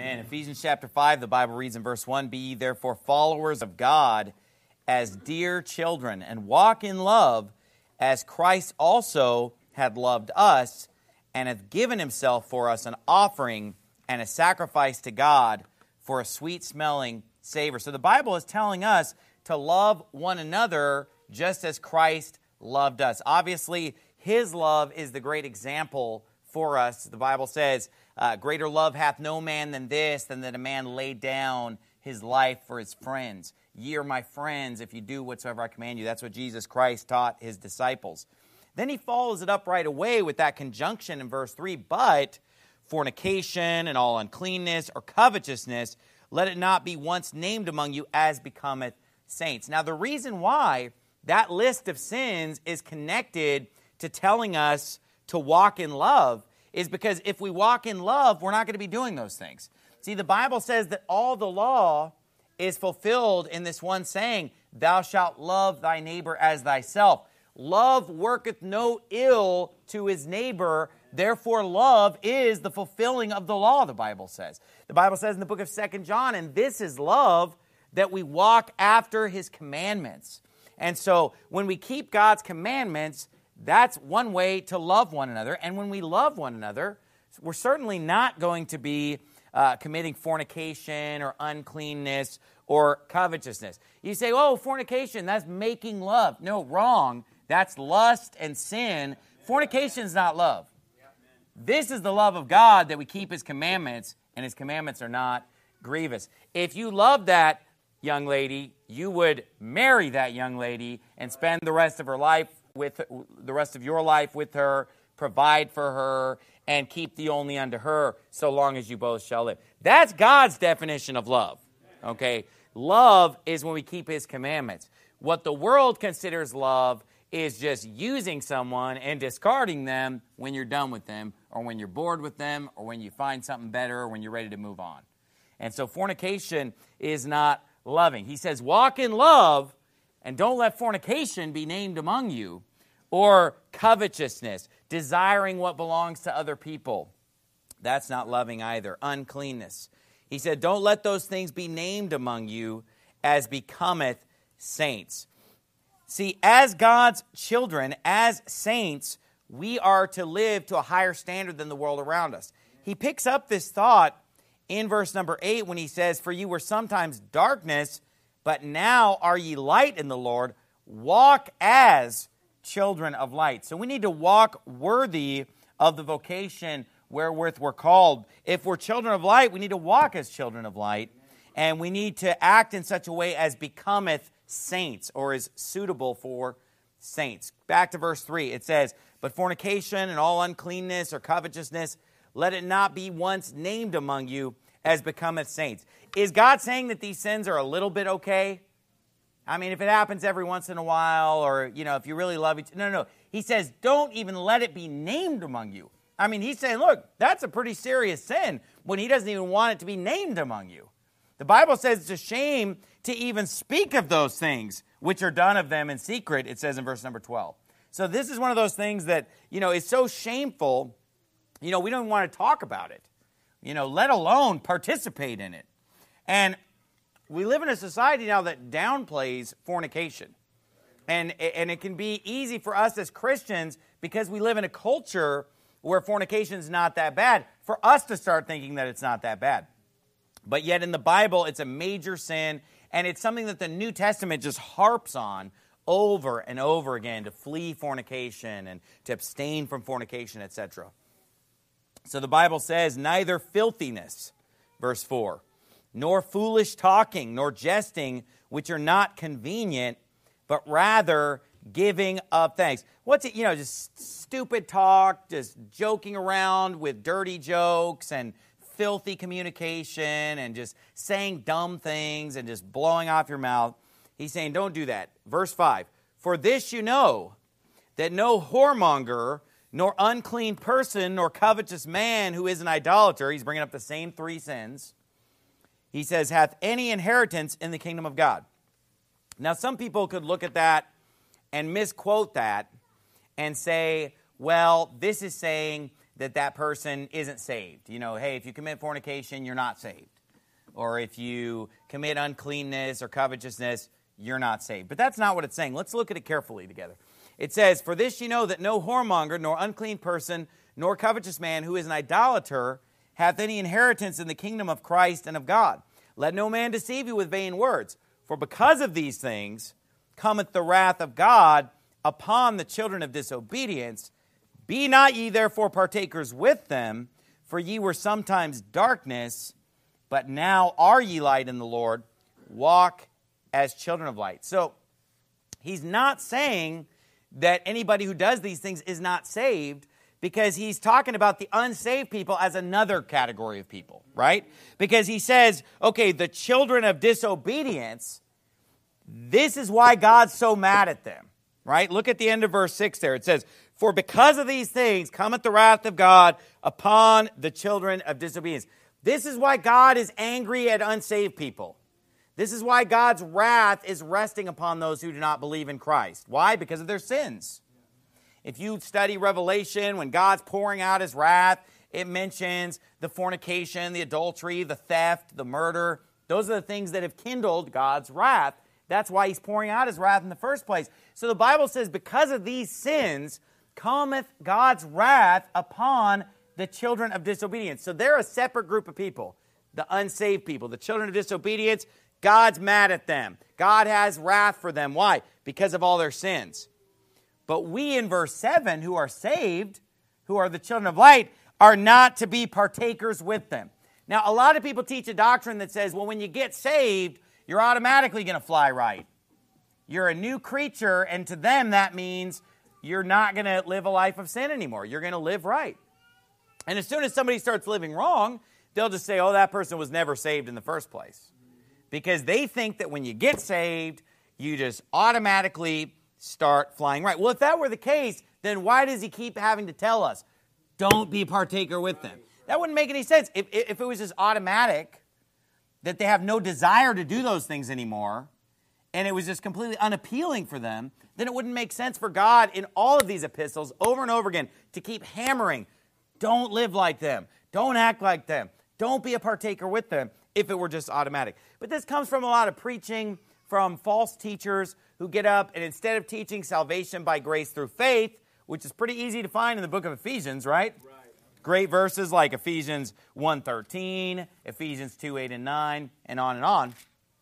Amen. Ephesians chapter 5, the Bible reads in verse 1, "Be ye therefore followers of God as dear children, and walk in love as Christ also had loved us, and hath given himself for us an offering and a sacrifice to God for a sweet-smelling savor." So the Bible is telling us to love one another just as Christ loved us. Obviously, his love is the great example for us. The Bible says, "Greater love hath no man than this, than that a man lay down his life for his friends. Ye are my friends if you do whatsoever I command you." That's what Jesus Christ taught his disciples. Then he follows it up right away with that conjunction in verse 3, "But fornication and all uncleanness or covetousness, let it not be once named among you as becometh saints." Now, the reason why that list of sins is connected to telling us to walk in love is because if we walk in love, we're not going to be doing those things. See, the Bible says that all the law is fulfilled in this one saying, "Thou shalt love thy neighbor as thyself." Love worketh no ill to his neighbor. Therefore, love is the fulfilling of the law, the Bible says. The Bible says in the book of 2 John, "And this is love, that we walk after his commandments." And so when we keep God's commandments, that's one way to love one another. And when we love one another, we're certainly not going to be committing fornication or uncleanness or covetousness. You say, "Oh, fornication, that's making love." No, wrong. That's lust and sin. Fornication is not love. This is the love of God, that we keep his commandments, and his commandments are not grievous. If you love that young lady, you would marry that young lady and spend the rest of your life with her, provide for her, and keep thee only unto her, so long as you both shall live. That's God's definition of love. Okay? Love is when we keep his commandments. What the world considers love is just using someone and discarding them when you're done with them, or when you're bored with them, or when you find something better, or when you're ready to move on. And so fornication is not loving. He says, walk in love, and don't let fornication be named among you, or covetousness, desiring what belongs to other people. That's not loving either. Uncleanness. He said, don't let those things be named among you as becometh saints. See, as God's children, as saints, we are to live to a higher standard than the world around us. He picks up this thought in verse number 8 when he says, "For you were sometimes darkness, but now are ye light in the Lord. Walk as children of light." So we need to walk worthy of the vocation wherewith we're called. If we're children of light, we need to walk as children of light. And we need to act in such a way as becometh saints, or is suitable for saints. Back to verse 3, it says, "But fornication and all uncleanness or covetousness, let it not be once named among you as becometh saints." Is God saying that these sins are a little bit okay? I mean, if it happens every once in a while, or, if you really love each other. No. He says, don't even let it be named among you. I mean, he's saying, look, that's a pretty serious sin when he doesn't even want it to be named among you. The Bible says it's a shame to even speak of those things which are done of them in secret, it says in verse number 12. So this is one of those things that, is so shameful, we don't even want to talk about it, let alone participate in it. And we live in a society now that downplays fornication. And it can be easy for us as Christians, because we live in a culture where fornication is not that bad, for us to start thinking that it's not that bad. But yet in the Bible, it's a major sin, and it's something that the New Testament just harps on over and over again, to flee fornication and to abstain from fornication, etc. So the Bible says, "Neither filthiness," verse 4, "nor foolish talking, nor jesting, which are not convenient, but rather giving of thanks." What's it, just stupid talk, just joking around with dirty jokes and filthy communication and just saying dumb things and just blowing off your mouth. He's saying, don't do that. Verse 5, "For this you know, that no whoremonger, nor unclean person, nor covetous man who is an idolater," he's bringing up the same three sins, he says, "hath any inheritance in the kingdom of God." Now, some people could look at that and misquote that and say, well, this is saying that person isn't saved. You know, hey, if you commit fornication, you're not saved. Or if you commit uncleanness or covetousness, you're not saved. But that's not what it's saying. Let's look at it carefully together. It says, for this you know that no whoremonger, nor unclean person, nor covetous man who is an idolater hath any inheritance in the kingdom of Christ and of God. Let no man deceive you with vain words. For because of these things cometh the wrath of God upon the children of disobedience. Be not ye therefore partakers with them, for ye were sometimes darkness, but now are ye light in the Lord. Walk as children of light. So he's not saying that anybody who does these things is not saved, because he's talking about the unsaved people as another category of people, right? Because he says, okay, the children of disobedience, this is why God's so mad at them, right? Look at the end of verse 6 there. It says, for because of these things cometh the wrath of God upon the children of disobedience. This is why God is angry at unsaved people. This is why God's wrath is resting upon those who do not believe in Christ. Why? Because of their sins. If you study Revelation, when God's pouring out his wrath, it mentions the fornication, the adultery, the theft, the murder. Those are the things that have kindled God's wrath. That's why he's pouring out his wrath in the first place. So the Bible says, because of these sins cometh God's wrath upon the children of disobedience. So they're a separate group of people, the unsaved people, the children of disobedience. God's mad at them. God has wrath for them. Why? Because of all their sins. But we in verse 7 who are saved, who are the children of light, are not to be partakers with them. Now, a lot of people teach a doctrine that says, well, when you get saved, you're automatically going to fly right. You're a new creature, and to them that means you're not going to live a life of sin anymore. You're going to live right. And as soon as somebody starts living wrong, they'll just say, oh, that person was never saved in the first place. Because they think that when you get saved, you just automatically start flying right. Well, if that were the case, then why does he keep having to tell us, don't be a partaker with them? That wouldn't make any sense. If it was just automatic, that they have no desire to do those things anymore, and it was just completely unappealing for them, then it wouldn't make sense for God in all of these epistles over and over again to keep hammering, don't live like them, don't act like them, don't be a partaker with them, if it were just automatic. But this comes from a lot of preaching from false teachers who get up and instead of teaching salvation by grace through faith, which is pretty easy to find in the book of Ephesians, right? Great verses like Ephesians 1:13, Ephesians 2:8 and 9, and on and on.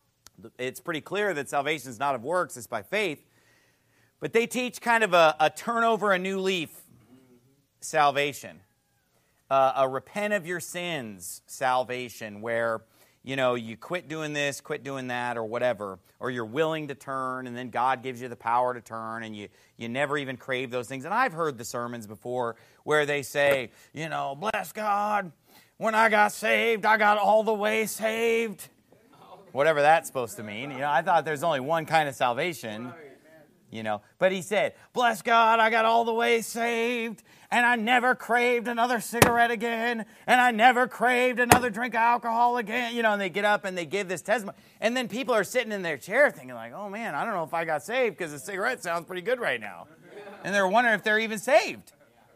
It's pretty clear that salvation is not of works, it's by faith. But they teach kind of a turn over a new leaf salvation. A repent of your sins salvation where, you know, you quit doing this, quit doing that, or whatever. Or you're willing to turn, and then God gives you the power to turn, and you never even crave those things. And I've heard the sermons before where they say, you know, bless God, when I got saved, I got all the way saved. Whatever that's supposed to mean. You know, I thought there's only one kind of salvation. You know, but he said, bless God, I got all the way saved, and I never craved another cigarette again, and I never craved another drink of alcohol again. You know, and they get up and they give this testimony. And then people are sitting in their chair thinking like, oh man, I don't know if I got saved because the cigarette sounds pretty good right now. And they're wondering if they're even saved.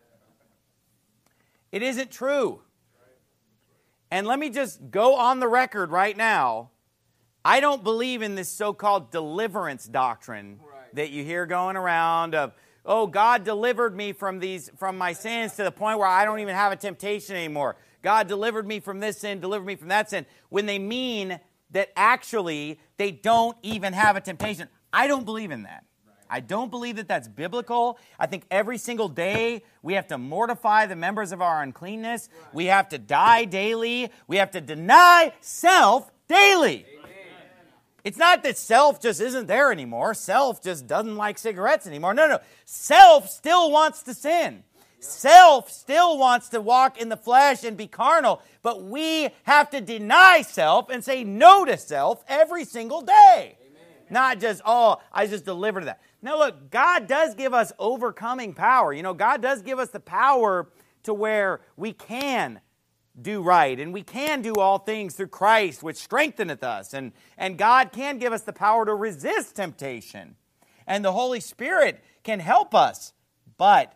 It isn't true. And let me just go on the record right now. I don't believe in this so-called deliverance doctrine that you hear going around of, oh, God delivered me from my sins to the point where I don't even have a temptation anymore. God delivered me from this sin, delivered me from that sin. When they mean that actually they don't even have a temptation. I don't believe in that. I don't believe that that's biblical. I think every single day we have to mortify the members of our uncleanness. We have to die daily. We have to deny self daily. It's not that self just isn't there anymore. Self just doesn't like cigarettes anymore. No. Self still wants to sin. Self still wants to walk in the flesh and be carnal. But we have to deny self and say no to self every single day. Amen. Not just, oh, I just delivered that. Now look, God does give us overcoming power. You know, God does give us the power to where we can do right, and we can do all things through Christ, which strengtheneth us, and God can give us the power to resist temptation, and the Holy Spirit can help us, but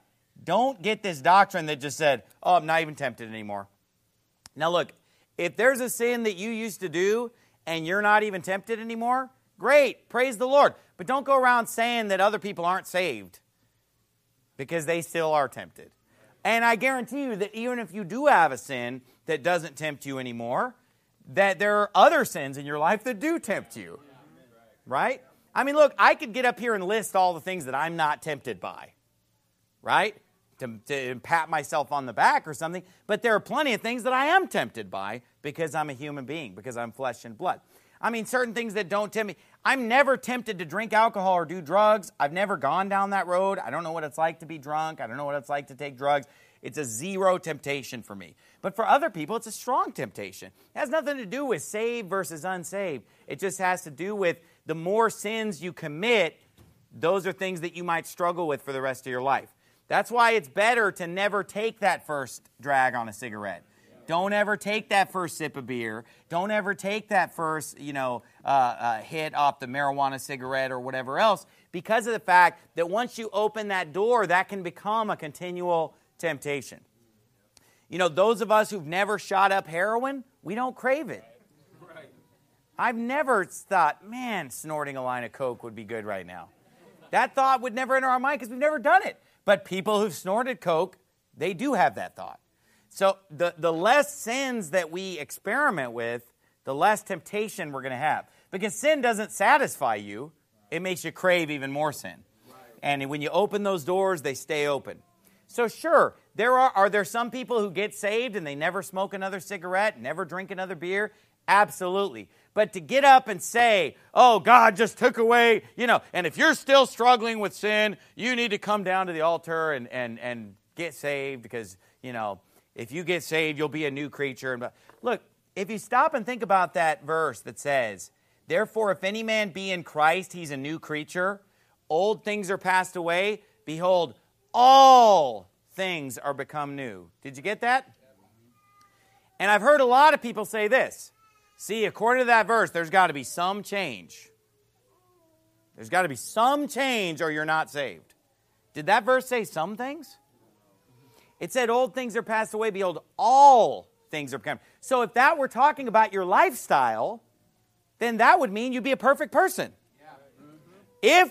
don't get this doctrine that just said, oh, I'm not even tempted anymore. Now look, if there's a sin that you used to do and you're not even tempted anymore, great, praise the Lord. But don't go around saying that other people aren't saved because they still are tempted. And I guarantee you that even if you do have a sin that doesn't tempt you anymore, that there are other sins in your life that do tempt you. Right? I mean, look, I could get up here and list all the things that I'm not tempted by. Right? To pat myself on the back or something. But there are plenty of things that I am tempted by because I'm a human being, because I'm flesh and blood. I mean, certain things that don't tempt me. I'm never tempted to drink alcohol or do drugs. I've never gone down that road. I don't know what it's like to be drunk. I don't know what it's like to take drugs. It's a zero temptation for me. But for other people, it's a strong temptation. It has nothing to do with saved versus unsaved. It just has to do with the more sins you commit, those are things that you might struggle with for the rest of your life. That's why it's better to never take that first drag on a cigarette. Don't ever take that first sip of beer. Don't ever take that first, hit off the marijuana cigarette or whatever else, because of the fact that once you open that door, that can become a continual temptation. You know, those of us who've never shot up heroin, we don't crave it. I've never thought, man, snorting a line of Coke would be good right now. That thought would never enter our mind because we've never done it. But people who've snorted Coke, they do have that thought. So the less sins that we experiment with, the less temptation we're going to have. Because sin doesn't satisfy you. It makes you crave even more sin. And when you open those doors, they stay open. So sure, are there some people who get saved and they never smoke another cigarette, never drink another beer? Absolutely. But to get up and say, oh, God just took away, and if you're still struggling with sin, you need to come down to the altar and get saved because, if you get saved, you'll be a new creature. Look, if you stop and think about that verse that says, therefore, if any man be in Christ, he's a new creature. Old things are passed away. Behold, all things are become new. Did you get that? And I've heard a lot of people say this. See, according to that verse, there's got to be some change. There's got to be some change or you're not saved. Did that verse say some things? It said, old things are passed away, behold, all things are become. So if that were talking about your lifestyle, then that would mean you'd be a perfect person. If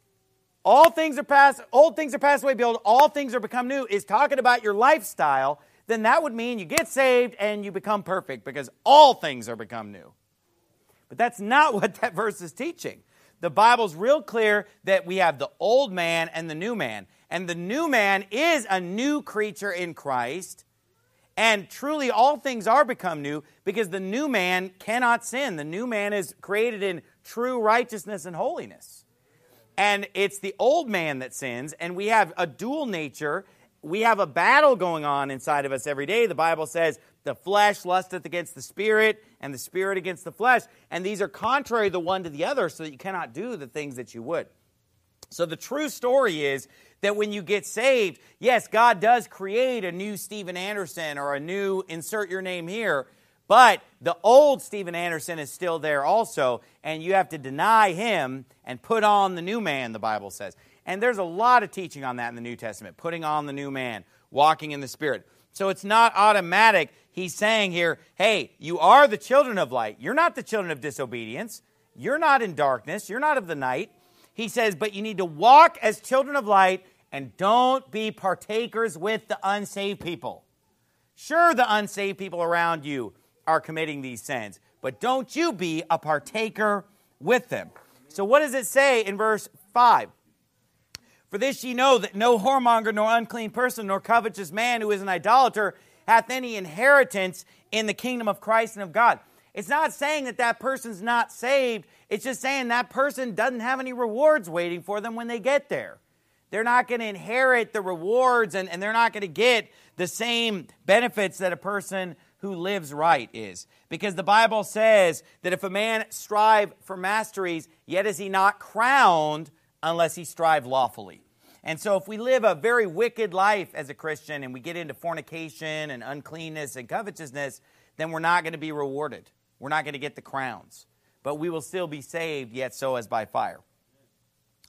old things are passed away, behold, all things are become new, is talking about your lifestyle, then that would mean you get saved and you become perfect because all things are become new. But that's not what that verse is teaching. The Bible's real clear that we have the old man and the new man. And the new man is a new creature in Christ. And truly all things are become new because the new man cannot sin. The new man is created in true righteousness and holiness. And it's the old man that sins, and we have a dual nature. We have a battle going on inside of us every day. The Bible says the flesh lusteth against the spirit, and the spirit against the flesh. And these are contrary the one to the other, so that you cannot do the things that you would. So the true story is that when you get saved, yes, God does create a new Steven Anderson or a new insert your name here, but the old Steven Anderson is still there also, and you have to deny him and put on the new man, the Bible says. And there's a lot of teaching on that in the New Testament, putting on the new man, walking in the Spirit. So it's not automatic. He's saying here, hey, you are the children of light. You're not the children of disobedience. You're not in darkness. You're not of the night. He says, but you need to walk as children of light and don't be partakers with the unsaved people. Sure, the unsaved people around you are committing these sins, but don't you be a partaker with them. So what does it say in verse 5? For this ye know that no whoremonger, nor unclean person, nor covetous man who is an idolater hath any inheritance in the kingdom of Christ and of God. It's not saying that that person's not saved. It's just saying that person doesn't have any rewards waiting for them when they get there. They're not going to inherit the rewards, and they're not going to get the same benefits that a person who lives right is. Because the Bible says that if a man strive for masteries, yet is he not crowned unless he strive lawfully. And so if we live a very wicked life as a Christian and we get into fornication and uncleanness and covetousness, then we're not going to be rewarded. We're not going to get the crowns. But we will still be saved, yet so as by fire.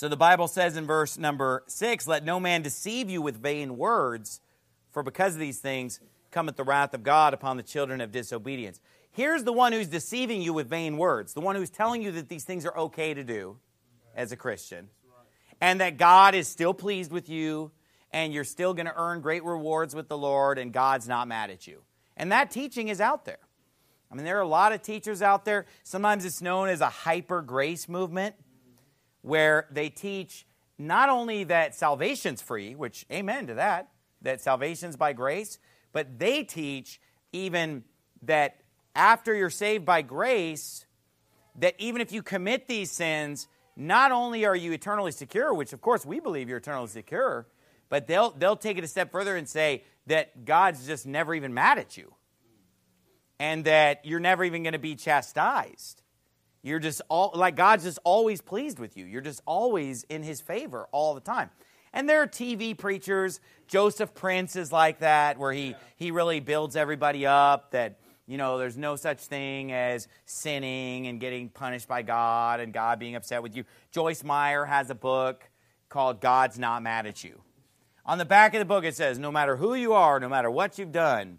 So the Bible says in verse number 6, let no man deceive you with vain words, for because of these things cometh the wrath of God upon the children of disobedience. Here's the one who's deceiving you with vain words, the one who's telling you that these things are okay to do as a Christian, and that God is still pleased with you, and you're still going to earn great rewards with the Lord, and God's not mad at you. And that teaching is out there. I mean, there are a lot of teachers out there. Sometimes it's known as a hyper-grace movement, where they teach not only that salvation's free, which amen to that salvation's by grace, but they teach even that after you're saved by grace, that even if you commit these sins, not only are you eternally secure, which of course we believe you're eternally secure, but they'll take it a step further and say that God's just never even mad at you, and that you're never even going to be chastised. You're just God's just always pleased with you. You're just always in His favor all the time. And there are TV preachers. Joseph Prince is like that, where he really builds everybody up that, you know, there's no such thing as sinning and getting punished by God and God being upset with you. Joyce Meyer has a book called God's Not Mad at You. On the back of the book it says, no matter who you are, no matter what you've done,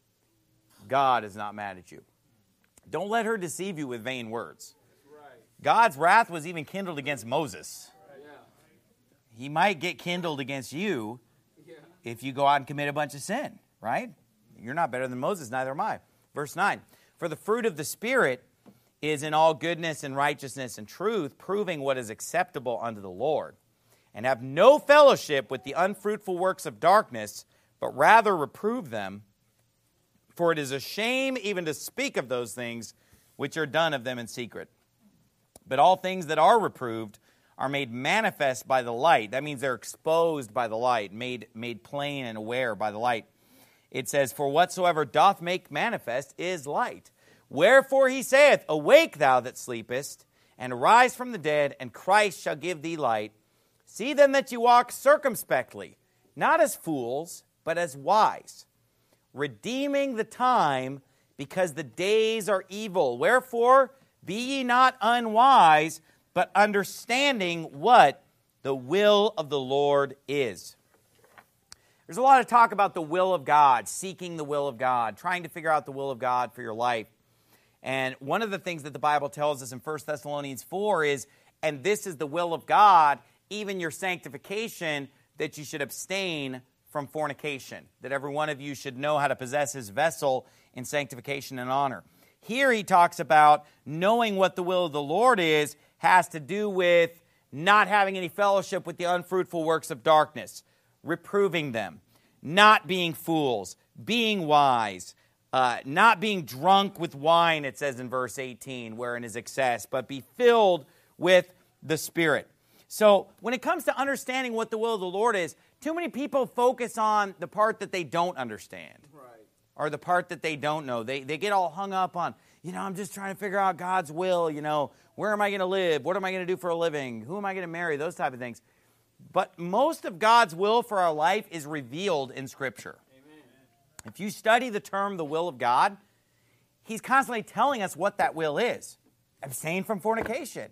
God is not mad at you. Don't let her deceive you with vain words. God's wrath was even kindled against Moses. He might get kindled against you if you go out and commit a bunch of sin, right? You're not better than Moses, neither am I. Verse 9, for the fruit of the Spirit is in all goodness and righteousness and truth, proving what is acceptable unto the Lord. And have no fellowship with the unfruitful works of darkness, but rather reprove them. For it is a shame even to speak of those things which are done of them in secret. But all things that are reproved are made manifest by the light. That means they're exposed by the light, made plain and aware by the light. It says, for whatsoever doth make manifest is light. Wherefore he saith, awake thou that sleepest, and arise from the dead, and Christ shall give thee light. See then that you walk circumspectly, not as fools, but as wise, redeeming the time, because the days are evil. Wherefore be ye not unwise, but understanding what the will of the Lord is. There's a lot of talk about the will of God, seeking the will of God, trying to figure out the will of God for your life. And one of the things that the Bible tells us in 1 Thessalonians 4 is, and this is the will of God, even your sanctification, that you should abstain from fornication, that every one of you should know how to possess his vessel in sanctification and honor. Here he talks about knowing what the will of the Lord is, has to do with not having any fellowship with the unfruitful works of darkness, reproving them, not being fools, being wise, not being drunk with wine, it says in verse 18, wherein is excess, but be filled with the Spirit. So when it comes to understanding what the will of the Lord is, too many people focus on the part that they don't understand, or the part that they don't know. They get all hung up on, I'm just trying to figure out God's will, where am I going to live? What am I going to do for a living? Who am I going to marry? Those type of things. But most of God's will for our life is revealed in Scripture. Amen. If you study the term the will of God, He's constantly telling us what that will is. Abstain from fornication,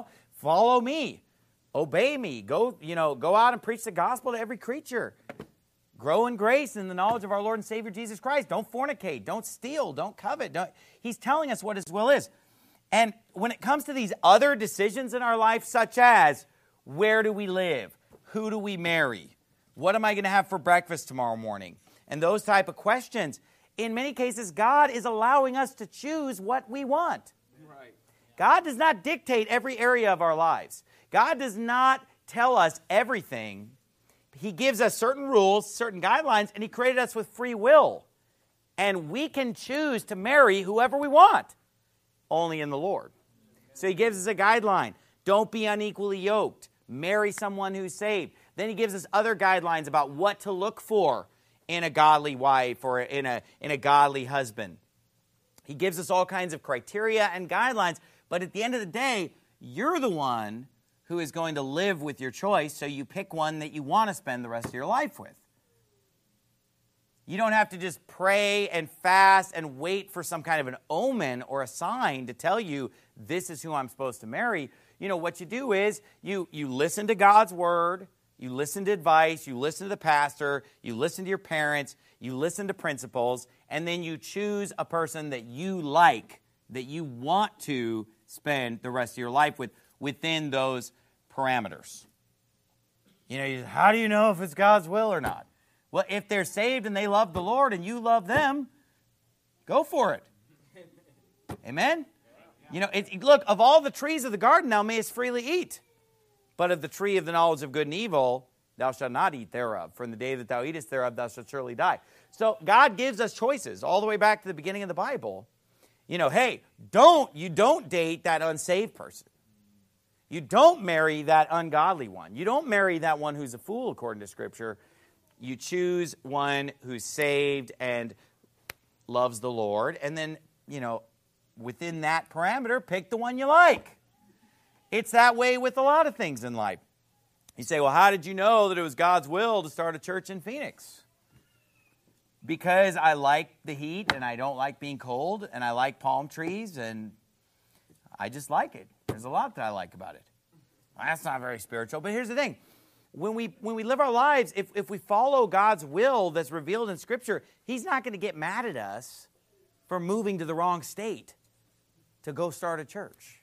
follow me, obey me, go out and preach the gospel to every creature. Grow in grace and the knowledge of our Lord and Savior Jesus Christ. Don't fornicate, don't steal, don't covet. He's telling us what His will is. And when it comes to these other decisions in our life, such as where do we live? Who do we marry? What am I going to have for breakfast tomorrow morning? And those type of questions. In many cases, God is allowing us to choose what we want. Right. God does not dictate every area of our lives. God does not tell us everything. He gives us certain rules, certain guidelines, and He created us with free will. And we can choose to marry whoever we want, only in the Lord. So He gives us a guideline. Don't be unequally yoked. Marry someone who's saved. Then He gives us other guidelines about what to look for in a godly wife or in a godly husband. He gives us all kinds of criteria and guidelines, but at the end of the day, you're the one who is going to live with your choice, so you pick one that you want to spend the rest of your life with. You don't have to just pray and fast and wait for some kind of an omen or a sign to tell you this is who I'm supposed to marry. what you do is you listen to God's word, you listen to advice, you listen to the pastor, you listen to your parents, you listen to principles, and then you choose a person that you like, that you want to spend the rest of your life with within those parameters. How do you know if it's God's will or not? Well, if they're saved and they love the Lord and you love them, go for it. Amen? Look, of all the trees of the garden thou mayest freely eat, but of the tree of the knowledge of good and evil thou shalt not eat thereof, for in the day that thou eatest thereof thou shalt surely die. So God gives us choices all the way back to the beginning of the Bible. Hey, you don't date that unsaved person. You don't marry that ungodly one. You don't marry that one who's a fool, according to Scripture. You choose one who's saved and loves the Lord, and then, within that parameter, pick the one you like. It's that way with a lot of things in life. You say, well, how did you know that it was God's will to start a church in Phoenix? Because I like the heat, and I don't like being cold, and I like palm trees, and I just like it. There's a lot that I like about it. That's not very spiritual, but here's the thing. When we live our lives, if we follow God's will that's revealed in Scripture, He's not going to get mad at us for moving to the wrong state to go start a church.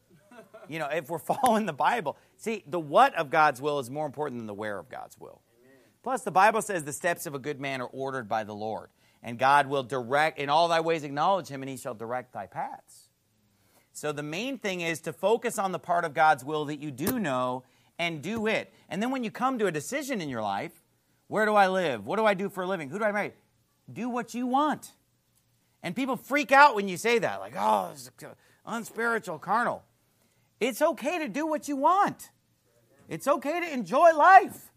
If we're following the Bible. See, the what of God's will is more important than the where of God's will. Amen. Plus, the Bible says the steps of a good man are ordered by the Lord. And God will direct, in all thy ways acknowledge Him, and He shall direct thy paths. So the main thing is to focus on the part of God's will that you do know and do it. And then when you come to a decision in your life, where do I live? What do I do for a living? Who do I marry? Do what you want. And people freak out when you say that, like, oh, it's unspiritual, carnal. It's okay to do what you want. It's okay to enjoy life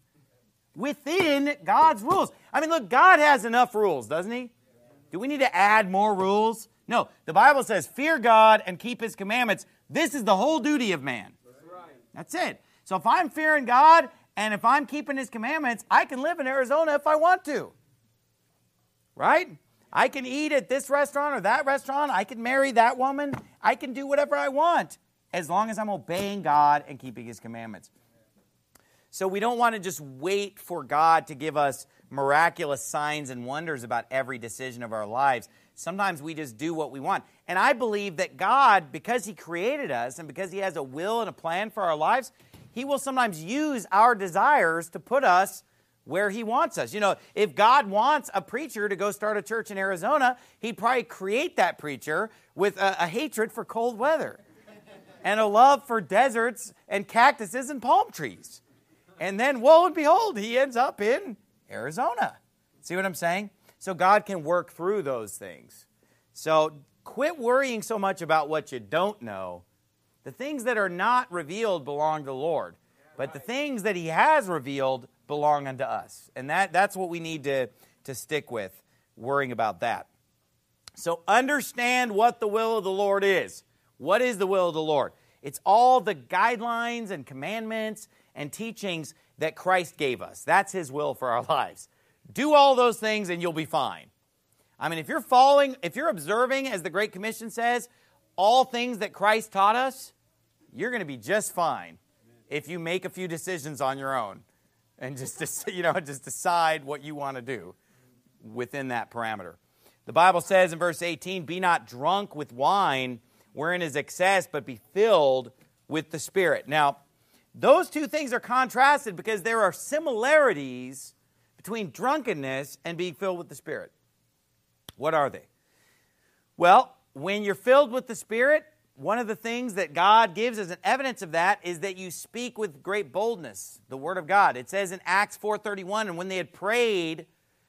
within God's rules. Look, God has enough rules, doesn't He? Do we need to add more rules? No, the Bible says, fear God and keep His commandments. This is the whole duty of man. That's it. So if I'm fearing God and if I'm keeping His commandments, I can live in Arizona if I want to. Right? I can eat at this restaurant or that restaurant. I can marry that woman. I can do whatever I want as long as I'm obeying God and keeping His commandments. So we don't want to just wait for God to give us miraculous signs and wonders about every decision of our lives. Sometimes we just do what we want. And I believe that God, because He created us and because He has a will and a plan for our lives, He will sometimes use our desires to put us where He wants us. If God wants a preacher to go start a church in Arizona, He'd probably create that preacher with a hatred for cold weather and a love for deserts and cactuses and palm trees. And then, woe and behold, he ends up in Arizona. See what I'm saying? So God can work through those things. So quit worrying so much about what you don't know. The things that are not revealed belong to the Lord. But the things that He has revealed belong unto us. And that's what we need to stick with, worrying about that. So understand what the will of the Lord is. What is the will of the Lord? It's all the guidelines and commandments and teachings that Christ gave us. That's His will for our lives. Do all those things and you'll be fine. If you're observing, as the Great Commission says, all things that Christ taught us, you're going to be just fine if you make a few decisions on your own and just decide what you want to do within that parameter. The Bible says in verse 18, be not drunk with wine, wherein is excess, but be filled with the Spirit. Now, those two things are contrasted because there are similarities between drunkenness and being filled with the Spirit. What are they? Well, when you're filled with the Spirit, one of the things that God gives as an evidence of that is that you speak with great boldness, the Word of God. It says in Acts 4:31, and when they had prayed,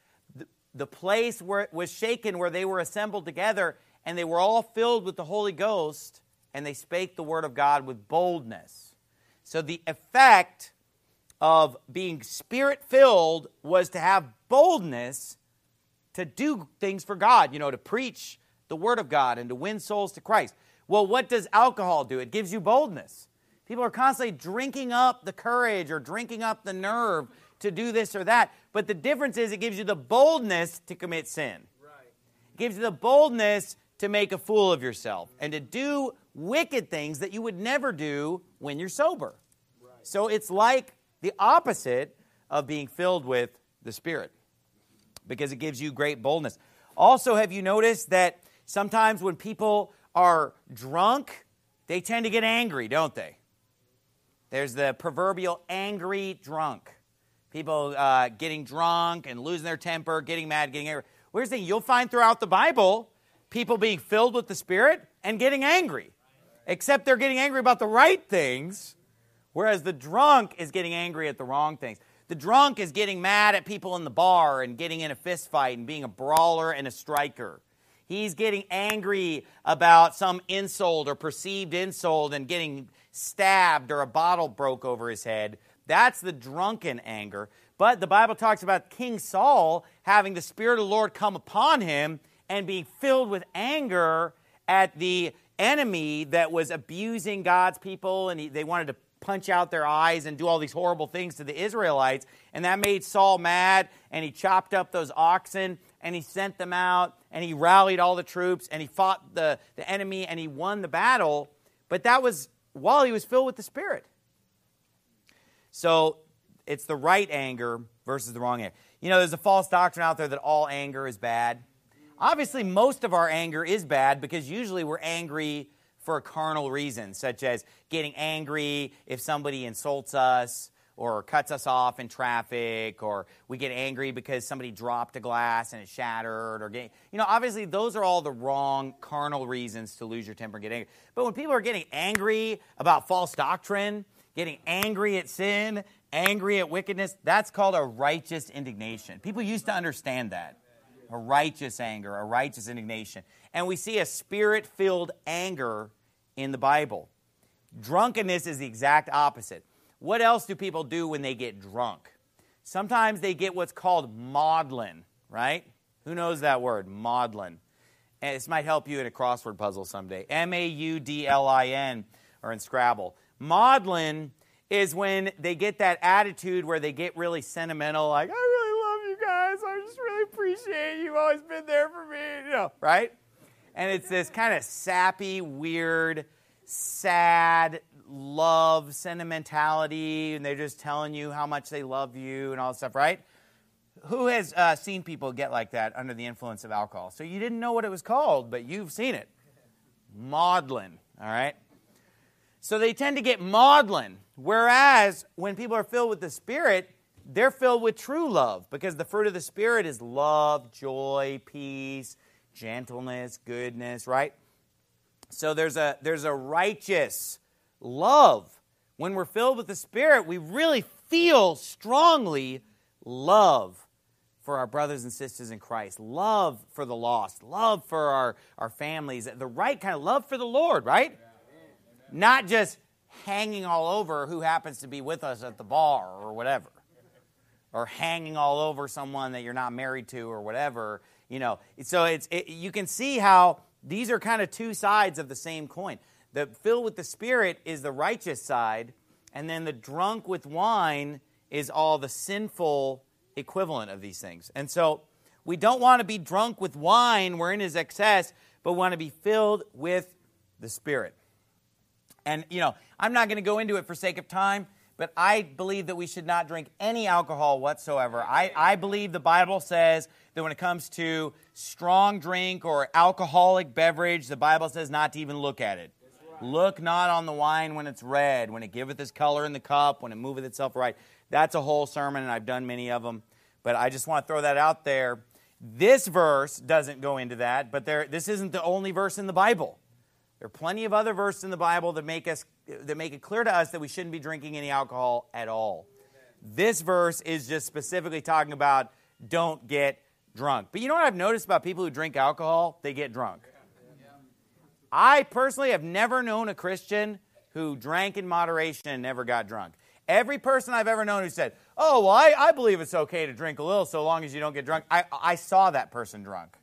the place where it was shaken where they were assembled together, and they were all filled with the Holy Ghost, and they spake the Word of God with boldness. So the effect of being Spirit-filled was to have boldness to do things for God, to preach the Word of God and to win souls to Christ. Well, what does alcohol do? It gives you boldness. People are constantly drinking up the courage or drinking up the nerve to do this or that. But the difference is it gives you the boldness to commit sin. Right. It gives you the boldness to make a fool of yourself and to do wicked things that you would never do when you're sober. Right. So it's like the opposite of being filled with the Spirit, because it gives you great boldness. Also, have you noticed that sometimes when people are drunk, they tend to get angry, don't they? There's the proverbial angry drunk. People getting drunk and losing their temper, getting mad, getting angry. Here's the thing, you'll find throughout the Bible people being filled with the Spirit and getting angry. Except they're getting angry about the right things, whereas the drunk is getting angry at the wrong things. The drunk is getting mad at people in the bar and getting in a fist fight and being a brawler and a striker. He's getting angry about some insult or perceived insult and getting stabbed or a bottle broke over his head. That's the drunken anger. But the Bible talks about King Saul having the Spirit of the Lord come upon him and being filled with anger at the enemy that was abusing God's people, and they wanted to punch out their eyes and do all these horrible things to the Israelites, and that made Saul mad, and he chopped up those oxen, and he sent them out, and he rallied all the troops, and he fought the enemy, and he won the battle, but that was while he was filled with the Spirit. So it's the right anger versus the wrong anger. You know, there's a false doctrine out there that all anger is bad. Obviously, most of our anger is bad because usually we're angry for a carnal reason, such as getting angry if somebody insults us or cuts us off in traffic, or we get angry because somebody dropped a glass and it shattered, or obviously those are all the wrong carnal reasons to lose your temper and get angry. But when people are getting angry about false doctrine, getting angry at sin, angry at wickedness, that's called a righteous indignation. People used to understand that. A righteous anger, a righteous indignation. And we see a Spirit-filled anger in the Bible. Drunkenness is the exact opposite. What else do people do when they get drunk? Sometimes they get what's called maudlin, right? Who knows that word, maudlin? And this might help you in a crossword puzzle someday. M-A-U-D-L-I-N, or in Scrabble. Maudlin is when they get that attitude where they get really sentimental, like, I really love you guys, I just really appreciate you, you've always been there for me, right? And it's this kind of sappy, weird, sad love, sentimentality, and they're just telling you how much they love you and all that stuff, right? Who has seen people get like that under the influence of alcohol? So you didn't know what it was called, but you've seen it. Maudlin, all right? So they tend to get maudlin, whereas when people are filled with the Spirit, they're filled with true love, because the fruit of the Spirit is love, joy, peace, gentleness, goodness, right? So there's a righteous love. When we're filled with the Spirit, we really feel strongly love for our brothers and sisters in Christ, love for the lost, love for our families, the right kind of love for the Lord, right? Not just hanging all over who happens to be with us at the bar or whatever, or hanging all over someone that you're not married to or whatever, So you can see how these are kind of two sides of the same coin. The filled with the Spirit is the righteous side, and then the drunk with wine is all the sinful equivalent of these things. And so we don't want to be drunk with wine wherein is excess, but want to be filled with the Spirit. And, I'm not going to go into it for sake of time, but I believe that we should not drink any alcohol whatsoever. I believe the Bible says that when it comes to strong drink or alcoholic beverage, the Bible says not to even look at it. Right. Look not on the wine when it's red, when it giveth its color in the cup, when it moveth itself right. That's a whole sermon, and I've done many of them. But I just want to throw that out there. This verse doesn't go into that, but this isn't the only verse in the Bible. There are plenty of other verses in the Bible that make it clear to us that we shouldn't be drinking any alcohol at all. Amen. This verse is just specifically talking about don't get drunk. But you know what I've noticed about people who drink alcohol? They get drunk. Yeah. I personally have never known a Christian who drank in moderation and never got drunk. Every person I've ever known who said, oh, well, I believe it's okay to drink a little so long as you don't get drunk, I saw that person drunk.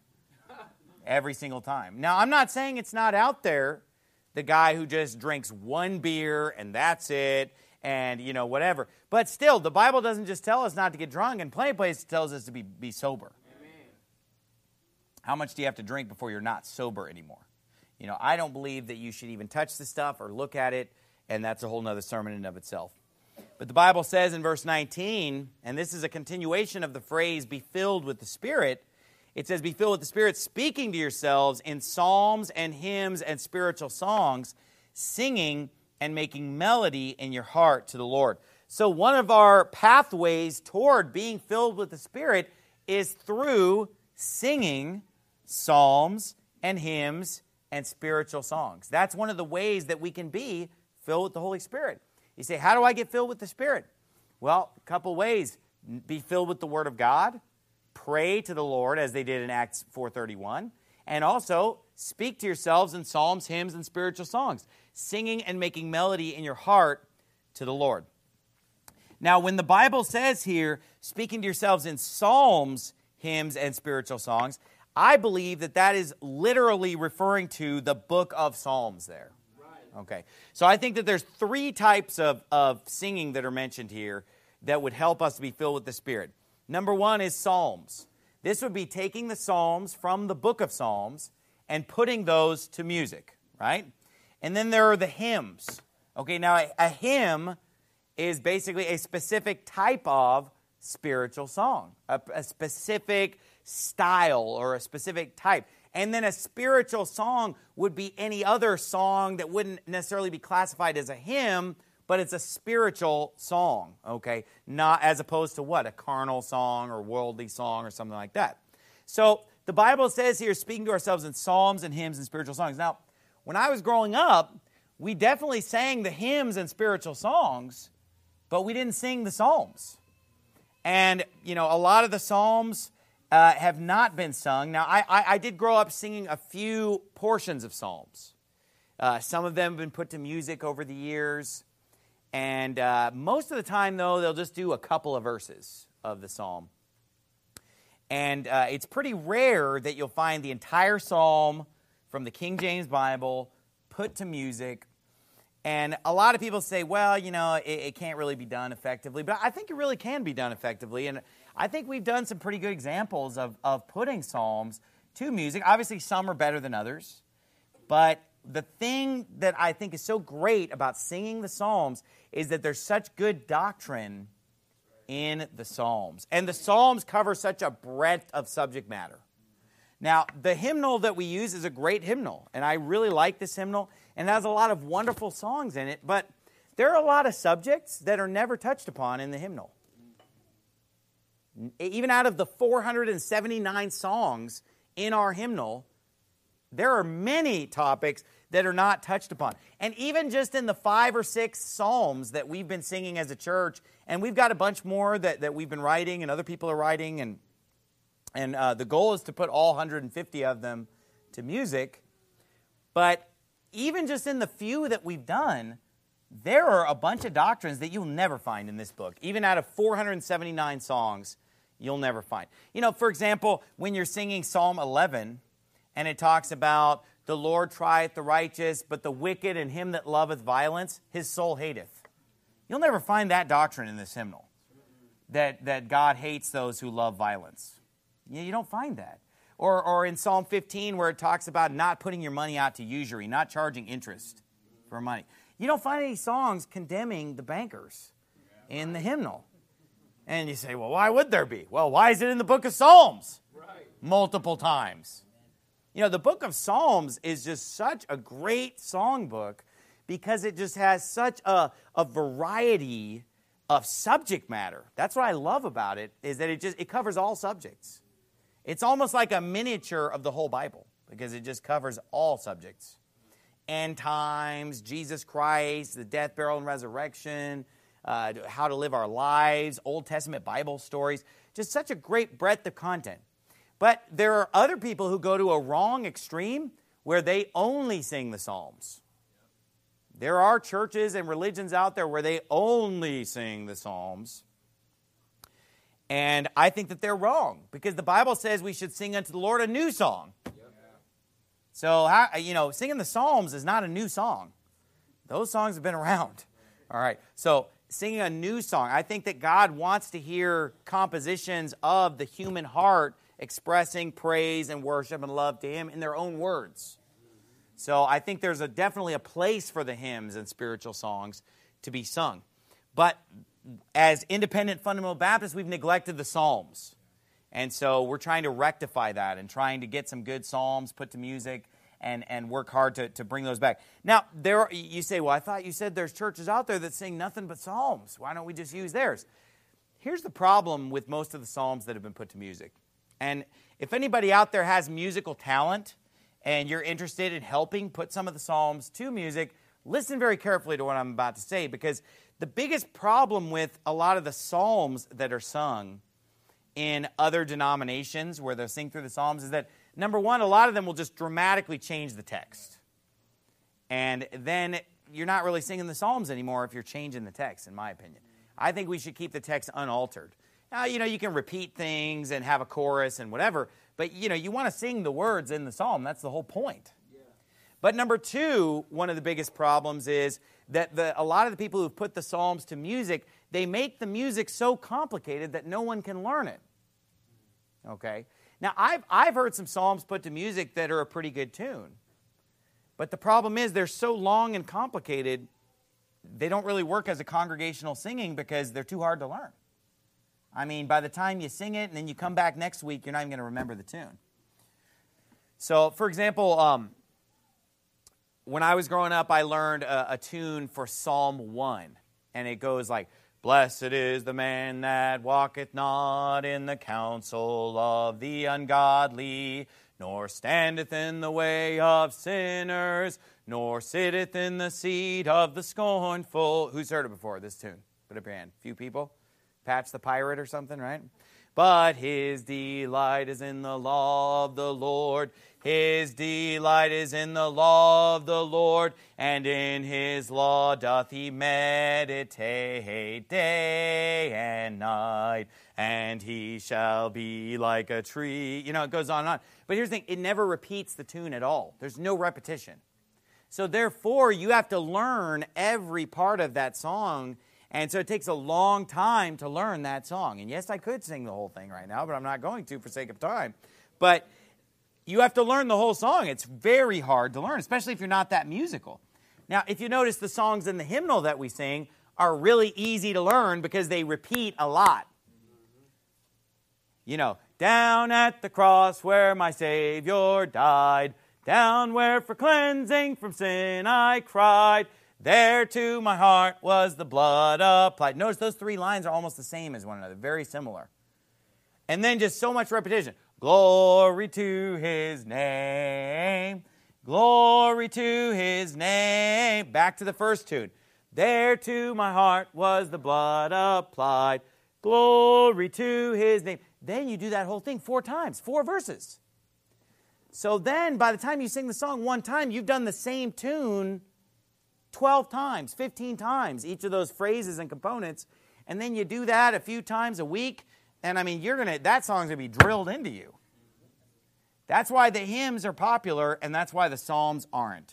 Every single time. Now, I'm not saying it's not out there, the guy who just drinks one beer and that's it, and, whatever. But still, the Bible doesn't just tell us not to get drunk, and plenty of places it tells us to be sober. Amen. How much do you have to drink before you're not sober anymore? I don't believe that you should even touch the stuff or look at it, and that's a whole nother sermon in and of itself. But the Bible says in verse 19, and this is a continuation of the phrase, be filled with the Spirit. It says, be filled with the Spirit, speaking to yourselves in psalms and hymns and spiritual songs, singing and making melody in your heart to the Lord. So one of our pathways toward being filled with the Spirit is through singing psalms and hymns and spiritual songs. That's one of the ways that we can be filled with the Holy Spirit. You say, how do I get filled with the Spirit? Well, a couple ways. Be filled with the Word of God. Pray to the Lord, as they did in Acts 4:31. And also, speak to yourselves in psalms, hymns, and spiritual songs, singing and making melody in your heart to the Lord. Now, when the Bible says here, speaking to yourselves in psalms, hymns, and spiritual songs, I believe that that is literally referring to the book of Psalms there. Right. Okay. So I think that there's three types of singing that are mentioned here that would help us to be filled with the Spirit. Number one is Psalms. This would be taking the Psalms from the book of Psalms and putting those to music, right? And then there are the hymns. Okay, now a hymn is basically a specific type of spiritual song, a specific style or a specific type. And then a spiritual song would be any other song that wouldn't necessarily be classified as a hymn, but it's a spiritual song, okay? Not as opposed to what? A carnal song or worldly song or something like that. So the Bible says here, speaking to ourselves in psalms and hymns and spiritual songs. Now, when I was growing up, we definitely sang the hymns and spiritual songs, but we didn't sing the psalms. And, a lot of the psalms have not been sung. Now, I did grow up singing a few portions of psalms. Some of them have been put to music over the years. And most of the time, though, they'll just do a couple of verses of the psalm. And it's pretty rare that you'll find the entire psalm from the King James Bible put to music. And a lot of people say, well, it can't really be done effectively. But I think it really can be done effectively. And I think we've done some pretty good examples of putting psalms to music. Obviously, some are better than others. But the thing that I think is so great about singing the psalms is that there's such good doctrine in the psalms. And the psalms cover such a breadth of subject matter. Now, the hymnal that we use is a great hymnal, and I really like this hymnal, and it has a lot of wonderful songs in it, but there are a lot of subjects that are never touched upon in the hymnal. Even out of the 479 songs in our hymnal, there are many topics that are not touched upon. And even just in the 5 or 6 psalms that we've been singing as a church, and we've got a bunch more that we've been writing and other people are writing, and the goal is to put all 150 of them to music. But even just in the few that we've done, there are a bunch of doctrines that you'll never find in this book. Even out of 479 songs, you'll never find. For example, when you're singing Psalm 11, and it talks about the Lord trieth the righteous, but the wicked and him that loveth violence, his soul hateth. You'll never find that doctrine in this hymnal, that God hates those who love violence. You don't find that. Or in Psalm 15 where it talks about not putting your money out to usury, not charging interest for money. You don't find any songs condemning the bankers in the hymnal. And you say, well, why would there be? Well, why is it in the book of Psalms? Right. Multiple times. The book of Psalms is just such a great songbook because it just has such a variety of subject matter. That's what I love about it, is that it covers all subjects. It's almost like a miniature of the whole Bible because it just covers all subjects. End times, Jesus Christ, the death, burial, and resurrection, how to live our lives, Old Testament Bible stories. Just such a great breadth of content. But there are other people who go to a wrong extreme where they only sing the Psalms. There are churches and religions out there where they only sing the Psalms. And I think that they're wrong because the Bible says we should sing unto the Lord a new song. So, singing the Psalms is not a new song. Those songs have been around. All right. So, singing a new song. I think that God wants to hear compositions of the human heart expressing praise and worship and love to Him in their own words. So I think there's definitely a place for the hymns and spiritual songs to be sung. But as independent fundamental Baptists, we've neglected the Psalms. And so we're trying to rectify that and trying to get some good Psalms put to music and work hard to bring those back. Now, you say, well, I thought you said there's churches out there that sing nothing but Psalms. Why don't we just use theirs? Here's the problem with most of the Psalms that have been put to music. And if anybody out there has musical talent and you're interested in helping put some of the Psalms to music, listen very carefully to what I'm about to say, because the biggest problem with a lot of the Psalms that are sung in other denominations where they'll sing through the Psalms is that, number one, a lot of them will just dramatically change the text. And then you're not really singing the Psalms anymore if you're changing the text, in my opinion. I think we should keep the text unaltered. Now, you can repeat things and have a chorus and whatever, but, you want to sing the words in the Psalm. That's the whole point. Yeah. But number two, one of the biggest problems is that a lot of the people who've put the Psalms to music, they make the music so complicated that no one can learn it. Okay? Now, I've heard some Psalms put to music that are a pretty good tune. But the problem is they're so long and complicated, they don't really work as a congregational singing because they're too hard to learn. I mean, by the time you sing it and then you come back next week, you're not even going to remember the tune. So, for example, when I was growing up, I learned a tune for Psalm 1. And it goes like, "Blessed is the man that walketh not in the counsel of the ungodly, nor standeth in the way of sinners, nor sitteth in the seat of the scornful." Who's heard it before, this tune? Put up your hand. A few people? Patch the Pirate or something, right? "But his delight is in the law of the Lord. His delight is in the law of the Lord, and in his law doth he meditate day and night, and he shall be like a tree." It goes on and on. But here's the thing, it never repeats the tune at all. There's no repetition. So therefore, you have to learn every part of that song, and so it takes a long time to learn that song. And yes, I could sing the whole thing right now, but I'm not going to for sake of time. But you have to learn the whole song. It's very hard to learn, especially if you're not that musical. Now, if you notice, the songs in the hymnal that we sing are really easy to learn because they repeat a lot. Down at the cross where my Savior died, down where for cleansing from sin I cried, there to my heart was the blood applied. Notice those three lines are almost the same as one another, very similar. And then just so much repetition. Glory to his name. Glory to his name. Back to the first tune. There to my heart was the blood applied. Glory to his name. Then you do that whole thing 4 times, 4 verses. So then by the time you sing the song one time, you've done the same tune 12 times, 15 times, each of those phrases and components. And then you do that a few times a week. And I mean, that song's going to be drilled into you. That's why the hymns are popular, and that's why the Psalms aren't.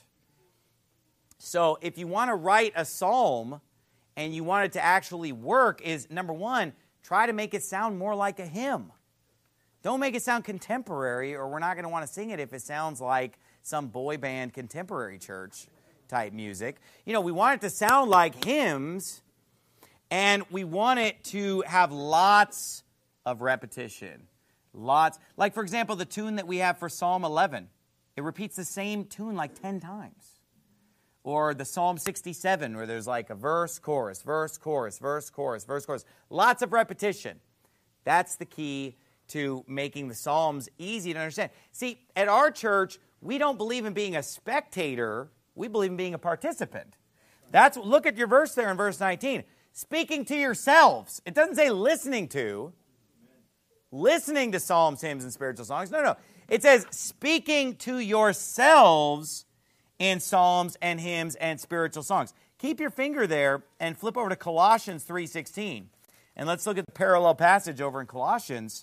So if you want to write a psalm and you want it to actually work, is number one, try to make it sound more like a hymn. Don't make it sound contemporary, or we're not going to want to sing it if it sounds like some boy band contemporary church type music. We want it to sound like hymns, and we want it to have lots of repetition. Lots. Like, for example, the tune that we have for Psalm 11. It repeats the same tune like 10 times. Or the Psalm 67, where there's like a verse, chorus, verse, chorus, verse, chorus, verse, chorus. Lots of repetition. That's the key to making the Psalms easy to understand. See, at our church, we don't believe in being a spectator. We believe in being a participant. Look at your verse there in verse 19. Speaking to yourselves. It doesn't say listening to. Listening to psalms, hymns, and spiritual songs. No. It says speaking to yourselves in psalms and hymns and spiritual songs. Keep your finger there and flip over to Colossians 3:16. And let's look at the parallel passage over in Colossians.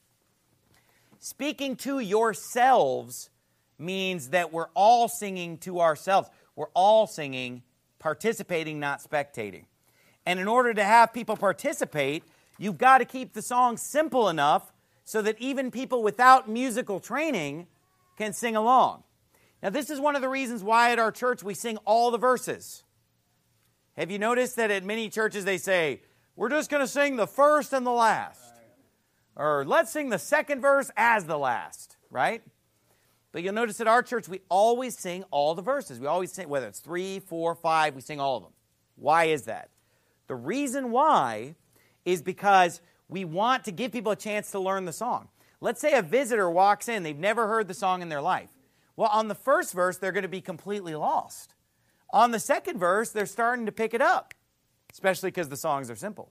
Speaking to yourselves means that we're all singing to ourselves. We're all singing, participating, not spectating. And in order to have people participate, you've got to keep the song simple enough so that even people without musical training can sing along. Now, this is one of the reasons why at our church we sing all the verses. Have you noticed that at many churches they say, we're just going to sing the first and the last? Or let's sing the second verse as the last, right? But you'll notice at our church we always sing all the verses. We always sing, whether it's 3, 4, 5, we sing all of them. Why is that? The reason why is because we want to give people a chance to learn the song. Let's say a visitor walks in, they've never heard the song in their life. Well, on the first verse, they're going to be completely lost. On the second verse, they're starting to pick it up, especially because the songs are simple.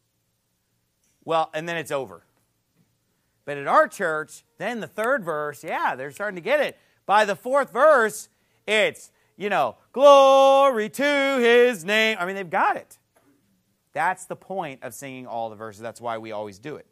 Well, and then it's over. But at our church, then the third verse, yeah, they're starting to get it. By the fourth verse, it's, glory to his name. I mean, they've got it. That's the point of singing all the verses. That's why we always do it.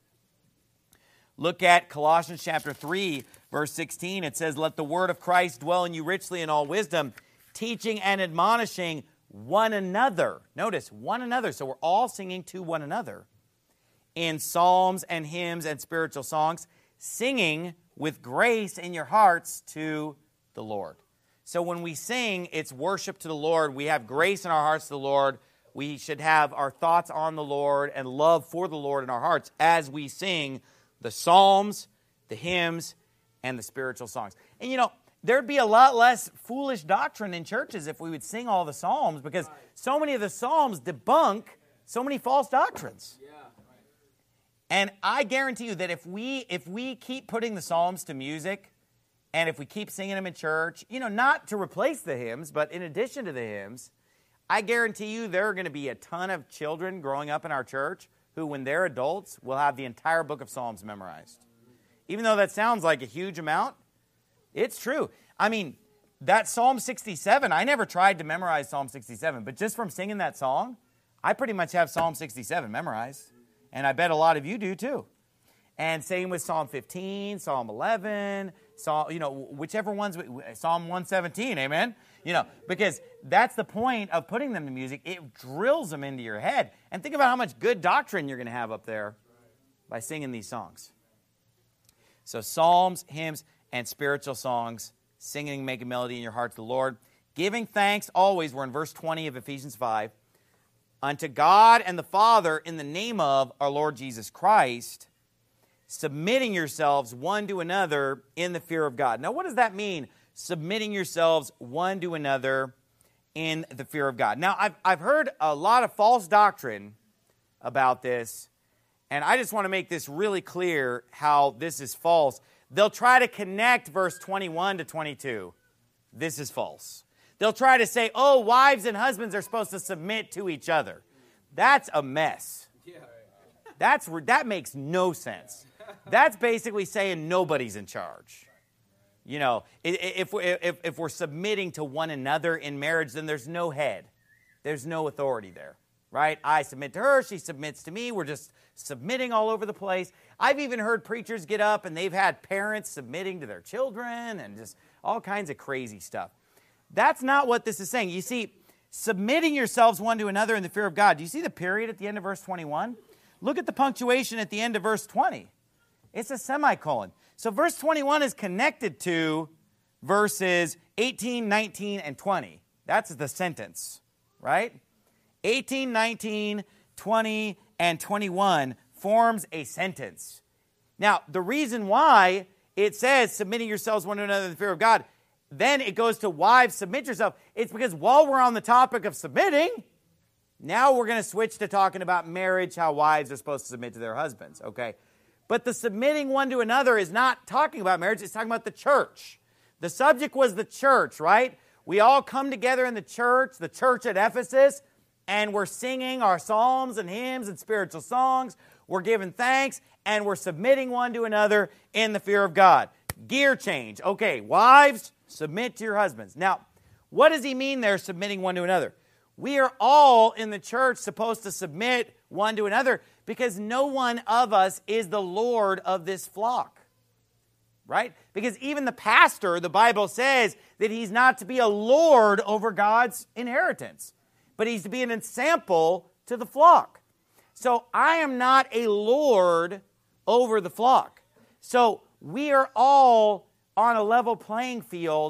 Look at Colossians chapter 3, verse 16. It says, let the word of Christ dwell in you richly in all wisdom, teaching and admonishing one another. Notice, one another. So we're all singing to one another in psalms and hymns and spiritual songs, singing with grace in your hearts to the Lord. So when we sing, it's worship to the Lord. We have grace in our hearts to the Lord. We should have our thoughts on the Lord and love for the Lord in our hearts as we sing the psalms, the hymns, and the spiritual songs. And there'd be a lot less foolish doctrine in churches if we would sing all the psalms, because so many of the psalms debunk so many false doctrines. And I guarantee you that if we keep putting the psalms to music, and if we keep singing them in church, not to replace the hymns, but in addition to the hymns, I guarantee you there are going to be a ton of children growing up in our church who, when they're adults, will have the entire book of Psalms memorized. Even though that sounds like a huge amount, it's true. I mean, that Psalm 67, I never tried to memorize Psalm 67, but just from singing that song, I pretty much have Psalm 67 memorized. And I bet a lot of you do too. And same with Psalm 15, Psalm 11, whichever ones, Psalm 117, amen? Because that's the point of putting them to music. It drills them into your head. And think about how much good doctrine you're going to have up there by singing these songs. So psalms, hymns, and spiritual songs, singing, making melody in your heart to the Lord. Giving thanks always, we're in verse 20 of Ephesians 5, unto God and the Father in the name of our Lord Jesus Christ, submitting yourselves one to another in the fear of God. Now, what does that mean? Submitting yourselves one to another in the fear of God. Now, I've heard a lot of false doctrine about this, and I just want to make this really clear how this is false. They'll try to connect verse 21 to 22. This is false. They'll try to say, wives and husbands are supposed to submit to each other. That's a mess. That makes no sense. That's basically saying nobody's in charge. If we're submitting to one another in marriage, then there's no head. There's no authority there, right? I submit to her, she submits to me. We're just submitting all over the place. I've even heard preachers get up and they've had parents submitting to their children and just all kinds of crazy stuff. That's not what this is saying. You see, submitting yourselves one to another in the fear of God. Do you see the period at the end of verse 21? Look at the punctuation at the end of verse 20. It's a semicolon. So verse 21 is connected to verses 18, 19, and 20. That's the sentence, right? 18, 19, 20, and 21 forms a sentence. Now, the reason why it says submitting yourselves one to another in the fear of God, then it goes to wives, submit yourself. It's because while we're on the topic of submitting, now we're going to switch to talking about marriage, how wives are supposed to submit to their husbands, okay? But the submitting one to another is not talking about marriage, it's talking about the church. The subject was the church, right? We all come together in the church at Ephesus, and we're singing our psalms and hymns and spiritual songs. We're giving thanks, and we're submitting one to another in the fear of God. Gear change. Okay, wives, submit to your husbands. Now, what does he mean there, submitting one to another? We are all in the church supposed to submit one to another because no one of us is the Lord of this flock, right? Because even the pastor, the Bible says that he's not to be a lord over God's inheritance, but he's to be an example to the flock. So I am not a lord over the flock. So we are all on a level playing field,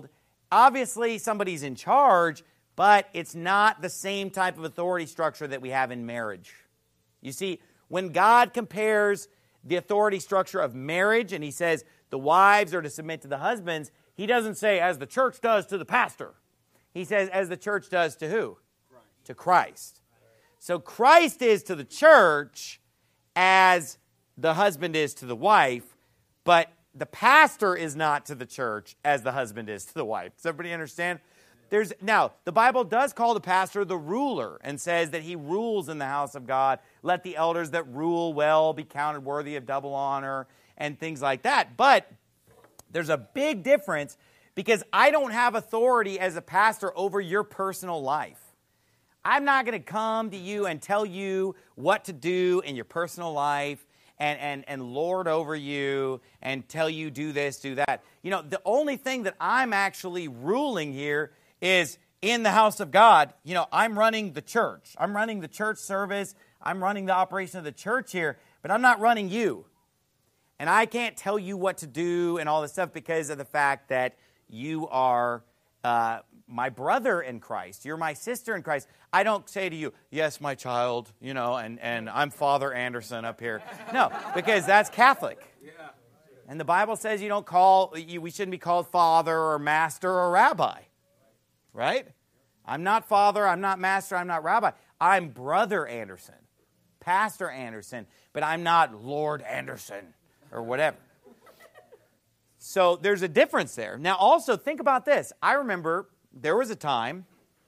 obviously somebody's in charge, but it's not the same type of authority structure that we have in marriage. You see, when God compares the authority structure of marriage and he says the wives are to submit to the husbands, he doesn't say as the church does to the pastor. He says as the church does to who? Christ. To Christ. So Christ is to the church as the husband is to the wife, but the pastor is not to the church as the husband is to the wife. Does everybody understand? Now, the Bible does call the pastor the ruler and says that he rules in the house of God. Let the elders that rule well be counted worthy of double honor and things like that. But there's a big difference because I don't have authority as a pastor over your personal life. I'm not going to come to you and tell you what to do in your personal life and lord over you and tell you do this, do that. You know, the only thing that I'm actually ruling here is in the house of God. You know, I'm running the church. I'm running the church service. I'm running the operation of the church here, but I'm not running you. And I can't tell you what to do and all this stuff because of the fact that you are my brother in Christ. You're my sister in Christ. I don't say to you, yes, my child, you know, and I'm Father Anderson up here. No, because that's Catholic. And the Bible says we shouldn't be called father or master or rabbi. Right? I'm not father, I'm not master, I'm not rabbi. I'm Brother Anderson, Pastor Anderson, but I'm not Lord Anderson or whatever. So there's a difference there. Now also think about this. I remember there was a time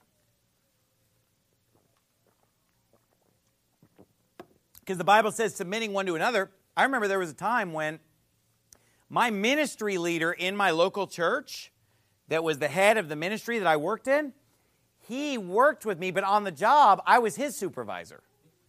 because the Bible says submitting one to another. I remember there was a time when my ministry leader in my local church that was the head of the ministry that I worked in, he worked with me, but on the job, I was his supervisor.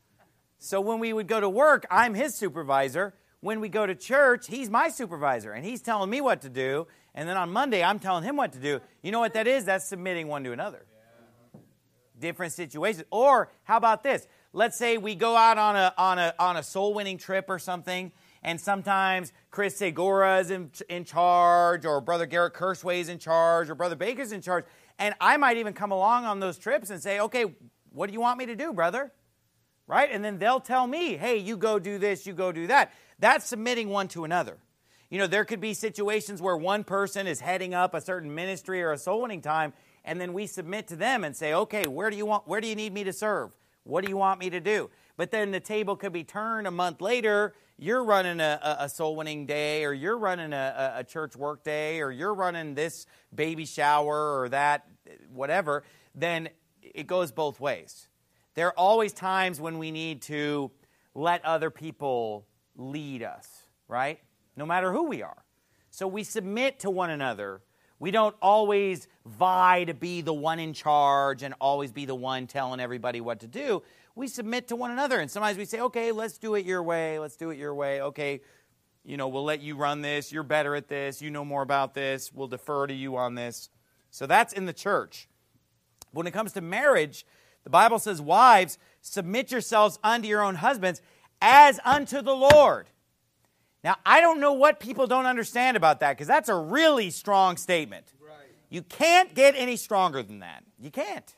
So when we would go to work, I'm his supervisor. When we go to church, he's my supervisor, and he's telling me what to do, and then on Monday, I'm telling him what to do. You know what that is? That's submitting one to another. Different situations. Or how about this? Let's say we go out on a soul-winning trip or something, and sometimes Chris Segura is in charge, or Brother Garrett Kirschway is in charge, or Brother Baker's in charge. And I might even come along on those trips and say, okay, what do you want me to do, brother? Right? And then they'll tell me, hey, you go do this, you go do that. That's submitting one to another. You know, there could be situations where one person is heading up a certain ministry or a soul winning time, and then we submit to them and say, okay, where do you need me to serve? What do you want me to do? But then the table could be turned a month later. You're running a soul-winning day, or you're running a church work day, or you're running this baby shower or that, whatever. Then it goes both ways. There are always times when we need to let other people lead us, right? No matter who we are. So we submit to one another. We don't always vie to be the one in charge and always be the one telling everybody what to do. We submit to one another. And sometimes we say, okay, let's do it your way. Let's do it your way. Okay, you know, we'll let you run this. You're better at this. You know more about this. We'll defer to you on this. So that's in the church. When it comes to marriage, the Bible says, wives, submit yourselves unto your own husbands as unto the Lord. Now, I don't know what people don't understand about that, because that's a really strong statement. Right. You can't get any stronger than that. You can't.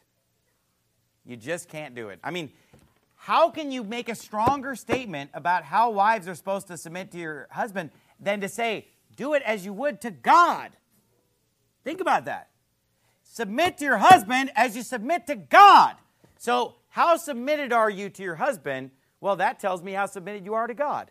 You just can't do it. I mean, how can you make a stronger statement about how wives are supposed to submit to your husband than to say, do it as you would to God? Think about that. Submit to your husband as you submit to God. So, how submitted are you to your husband? Well, that tells me how submitted you are to God.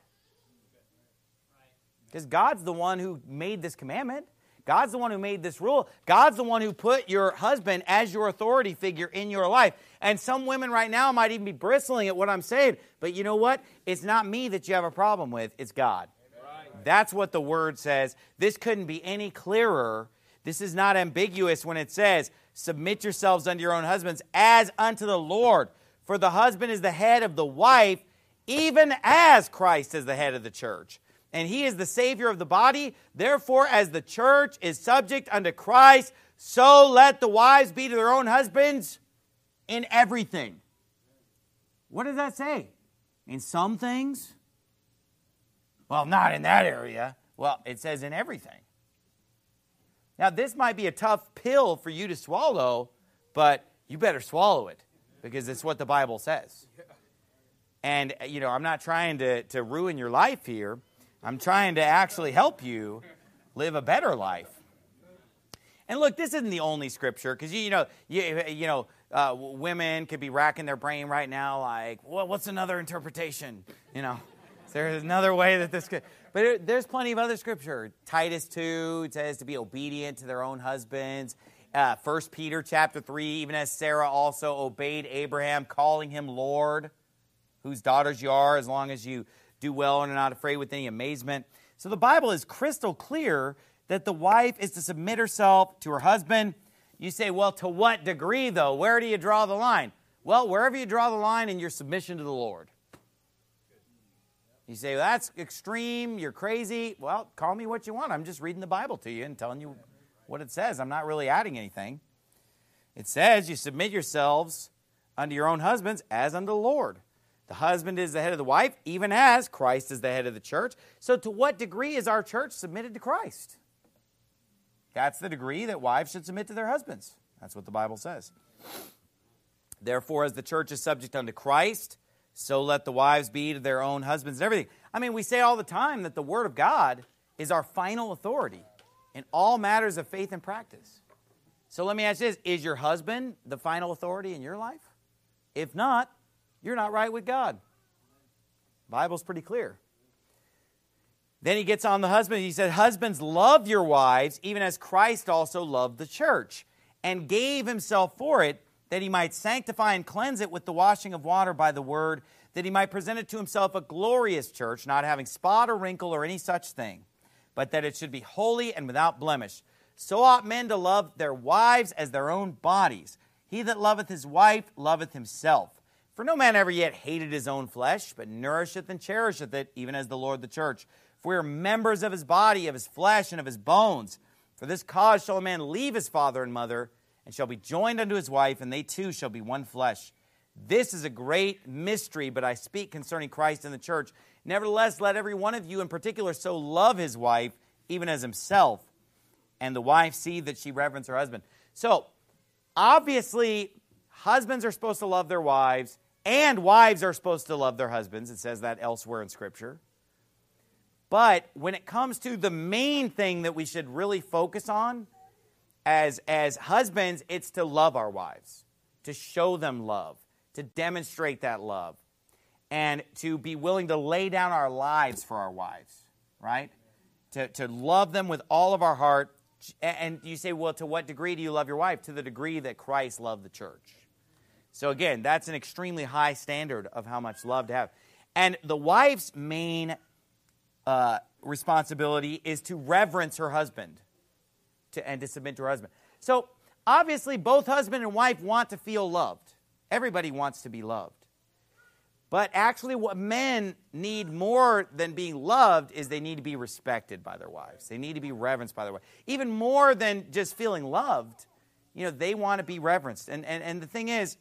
Because God's the one who made this commandment. God's the one who made this rule. God's the one who put your husband as your authority figure in your life. And some women right now might even be bristling at what I'm saying. But you know what? It's not me that you have a problem with. It's God. Right. That's what the Word says. This couldn't be any clearer. This is not ambiguous when it says, submit yourselves unto your own husbands as unto the Lord. For the husband is the head of the wife, even as Christ is the head of the church. And he is the Savior of the body. Therefore, as the church is subject unto Christ, so let the wives be to their own husbands in everything. What does that say? In some things? Well, not in that area. Well, it says in everything. Now, this might be a tough pill for you to swallow, but you better swallow it because it's what the Bible says. And, I'm not trying to ruin your life here. I'm trying to actually help you live a better life. And look, this isn't the only scripture because, women could be racking their brain right now like, well, what's another interpretation? There's another way that this could. But there's plenty of other scripture. Titus 2 it says to be obedient to their own husbands. 1 Peter chapter 3, even as Sarah also obeyed Abraham, calling him Lord, whose daughters you are, as long as you do well and are not afraid with any amazement. So the Bible is crystal clear that the wife is to submit herself to her husband. You say, well, to what degree, though? Where do you draw the line? Well, wherever you draw the line in your submission to the Lord. You say, well, that's extreme, you're crazy. Well, call me what you want. I'm just reading the Bible to you and telling you what it says. I'm not really adding anything. It says you submit yourselves unto your own husbands as unto the Lord. The husband is the head of the wife, even as Christ is the head of the church. So to what degree is our church submitted to Christ? That's the degree that wives should submit to their husbands. That's what the Bible says. Therefore, as the church is subject unto Christ, so let the wives be to their own husbands and everything. I mean, we say all the time that the Word of God is our final authority in all matters of faith and practice. So let me ask you this. Is your husband the final authority in your life? If not, you're not right with God. The Bible's pretty clear. Then he gets on the husband. He said, husbands, love your wives, even as Christ also loved the church, and gave himself for it, that he might sanctify and cleanse it with the washing of water by the word, that he might present it to himself a glorious church, not having spot or wrinkle or any such thing, but that it should be holy and without blemish. So ought men to love their wives as their own bodies. He that loveth his wife loveth himself. For no man ever yet hated his own flesh, but nourisheth and cherisheth it, even as the Lord the church. For we are members of his body, of his flesh, and of his bones. For this cause shall a man leave his father and mother, and shall be joined unto his wife, and they two shall be one flesh. This is a great mystery, but I speak concerning Christ and the church. Nevertheless, let every one of you in particular so love his wife, even as himself, and the wife see that she reverence her husband. So, obviously, husbands are supposed to love their wives, and wives are supposed to love their husbands. It says that elsewhere in Scripture. But when it comes to the main thing that we should really focus on, as husbands, it's to love our wives, to show them love, to demonstrate that love, and to be willing to lay down our lives for our wives, right? To love them with all of our heart. And you say, well, to what degree do you love your wife? To the degree that Christ loved the church. So again, that's an extremely high standard of how much love to have. And the wife's main responsibility is to reverence her husband and to submit to her husband. So obviously both husband and wife want to feel loved. Everybody wants to be loved. But actually what men need more than being loved is they need to be respected by their wives. They need to be reverenced by their wives. Even more than just feeling loved, they want to be reverenced. And the thing is,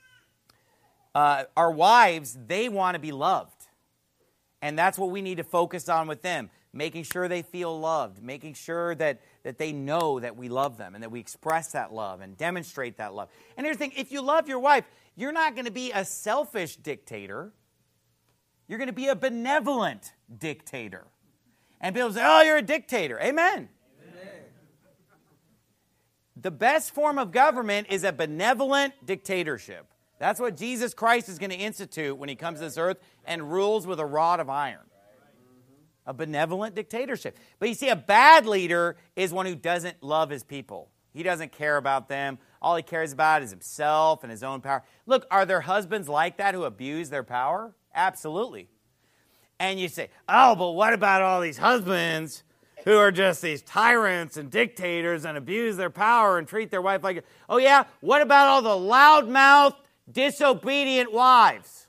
our wives, they want to be loved. And that's what we need to focus on with them, making sure they feel loved, making sure that they know that we love them and that we express that love and demonstrate that love. And here's the thing, if you love your wife, you're not going to be a selfish dictator. You're going to be a benevolent dictator. And people say, oh, you're a dictator. Amen. Amen. The best form of government is a benevolent dictatorship. That's what Jesus Christ is going to institute when he comes to this earth and rules with a rod of iron. A benevolent dictatorship. But you see, a bad leader is one who doesn't love his people. He doesn't care about them. All he cares about is himself and his own power. Look, are there husbands like that who abuse their power? Absolutely. And you say, oh, but what about all these husbands who are just these tyrants and dictators and abuse their power and treat their wife like... Oh, yeah? What about all the loudmouth, disobedient wives?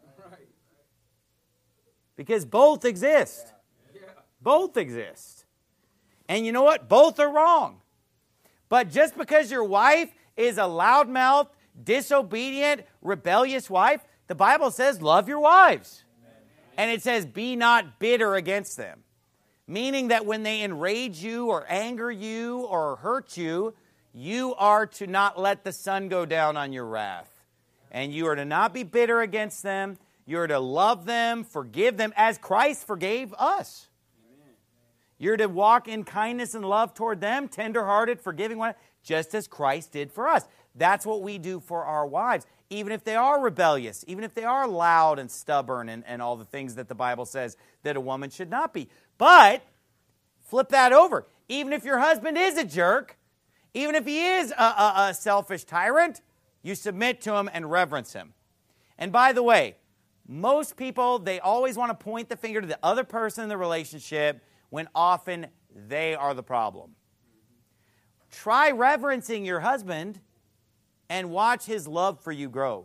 Because both exist. Both exist. And you know what? Both are wrong. But just because your wife is a loudmouth, disobedient, rebellious wife, the Bible says love your wives. And it says be not bitter against them. Meaning that when they enrage you or anger you or hurt you, you are to not let the sun go down on your wrath. And you are to not be bitter against them. You are to love them, forgive them as Christ forgave us. Amen. You're to walk in kindness and love toward them, tenderhearted, forgiving one, just as Christ did for us. That's what we do for our wives, even if they are rebellious, even if they are loud and stubborn and all the things that the Bible says that a woman should not be. But flip that over. Even if your husband is a jerk, even if he is a selfish tyrant, you submit to him and reverence him. And by the way, most people, they always want to point the finger to the other person in the relationship when often they are the problem. Try reverencing your husband and watch his love for you grow.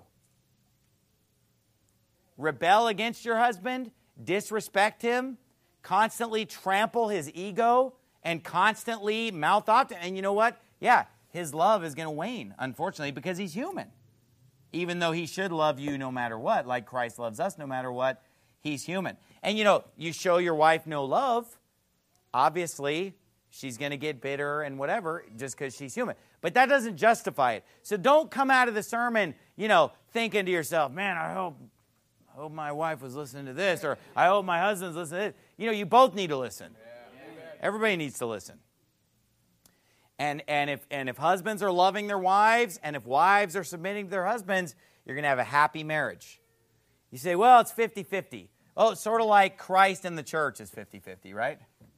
Rebel against your husband, disrespect him, constantly trample his ego, and constantly mouth off to him. And you know what? Yeah, his love is going to wane, unfortunately, because he's human. Even though he should love you no matter what, like Christ loves us no matter what, he's human. And you show your wife no love, obviously, she's going to get bitter and whatever just because she's human. But that doesn't justify it. So don't come out of the sermon, thinking to yourself, man, I hope my wife was listening to this, or I hope my husband's listening to this. You both need to listen. Everybody needs to listen. And if husbands are loving their wives, and if wives are submitting to their husbands, you're going to have a happy marriage. You say, well, it's 50-50. Oh, it's sort of like Christ and the church is 50-50, right?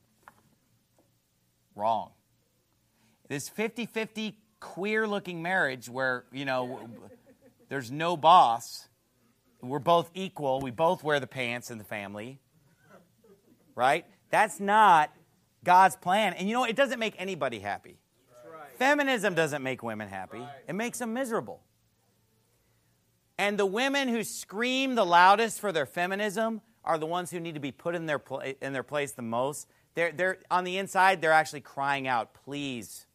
Wrong. This 50-50 queer-looking marriage where, there's no boss. We're both equal. We both wear the pants in the family. Right? That's not God's plan. And it doesn't make anybody happy. Feminism doesn't make women happy. It makes them miserable. And the women who scream the loudest for their feminism are the ones who need to be put in their place the most. They're on the inside, they're actually crying out, please,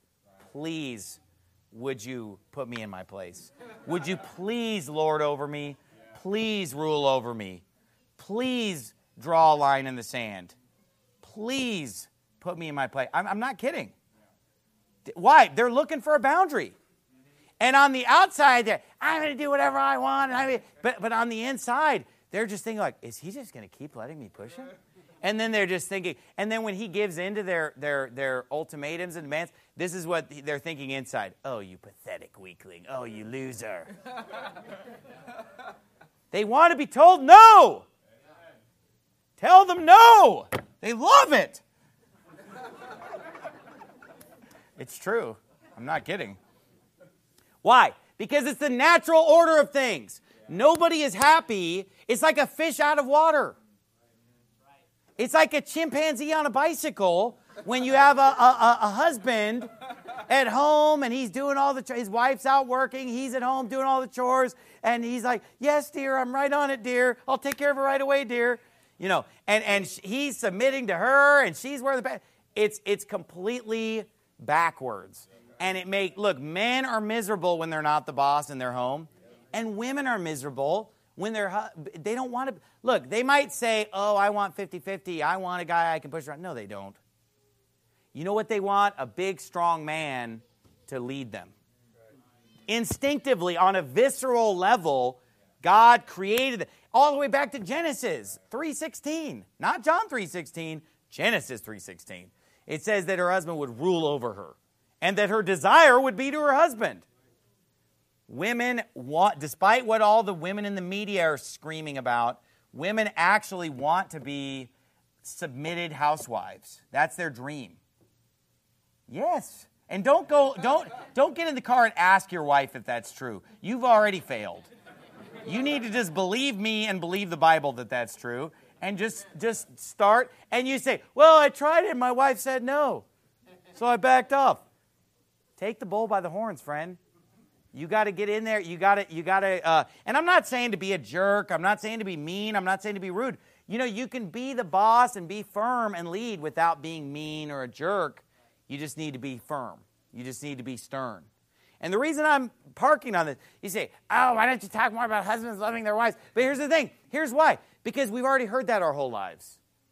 would you put me in my place? Would you please lord over me? Please rule over me. Please draw a line in the sand. Please put me in my place. I'm not kidding. Why? They're looking for a boundary. And on the outside, I'm going to do whatever I want. But on the inside, they're just thinking like, is he just going to keep letting me push him? And then they're just thinking, and then when he gives in to their ultimatums and demands, this is what they're thinking inside. Oh, you pathetic weakling. Oh, you loser. They want to be told no. Tell them no. They love it. It's true. I'm not kidding. Why? Because it's the natural order of things. Nobody is happy. It's like a fish out of water. It's like a chimpanzee on a bicycle when you have a husband at home and he's doing all his wife's out working, he's at home doing all the chores, and he's like, yes, dear, I'm right on it, dear. I'll take care of it right away, dear. And he's submitting to her and she's wearing the it's completely backwards. And men are miserable when they're not the boss in their home, and women are miserable when they don't want to. Look, they might say, oh, I want 50-50. I want a guy I can push around. No, they don't. You know what they want? A big, strong man to lead them. Instinctively, on a visceral level, God created it. All the way back to Genesis 3:16. Not John 3:16, Genesis 3:16. It says that her husband would rule over her and that her desire would be to her husband. Women want, despite what all the women in the media are screaming about, women actually want to be submitted housewives. That's their dream. Yes. And don't get in the car and ask your wife if that's true. You've already failed. You need to just believe me and believe the Bible that that's true. And just start. And you say, well, I tried it and my wife said no. So I backed off. Take the bull by the horns, friend. You got to get in there. You got to. And I'm not saying to be a jerk. I'm not saying to be mean. I'm not saying to be rude. You can be the boss and be firm and lead without being mean or a jerk. You just need to be firm. You just need to be stern. And the reason I'm parking on this, you say, oh, why don't you talk more about husbands loving their wives? But here's the thing. Here's why. Because we've already heard that our whole lives.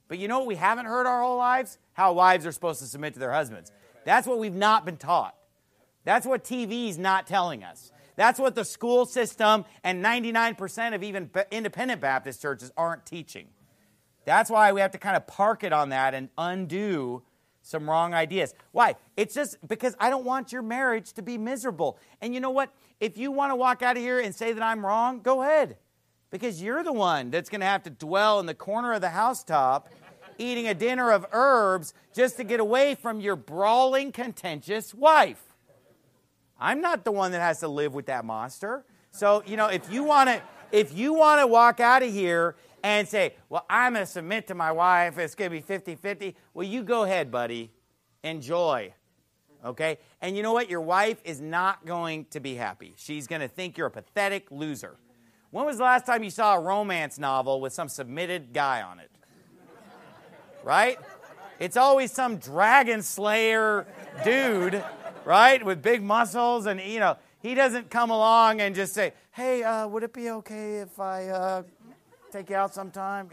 But you know what we haven't heard our whole lives? How wives are supposed to submit to their husbands. That's what we've not been taught. That's what TV's not telling us. That's what the school system and 99% of even independent Baptist churches aren't teaching. That's why we have to kind of park it on that and undo some wrong ideas. Why? It's just because I don't want your marriage to be miserable. And you know what? If you want to walk out of here and say that I'm wrong, go ahead. Because you're the one that's going to have to dwell in the corner of the housetop eating a dinner of herbs just to get away from your brawling, contentious wife. I'm not the one that has to live with that monster. So, if you want to walk out of here and say, well, I'm going to submit to my wife, it's going to be 50-50, well, you go ahead, buddy. Enjoy. Okay? And you know what? Your wife is not going to be happy. She's going to think you're a pathetic loser. When was the last time you saw a romance novel with some submitted guy on it? Right? It's always some dragon slayer dude, right, with big muscles, and, he doesn't come along and just say, hey, would it be okay if I take you out sometime,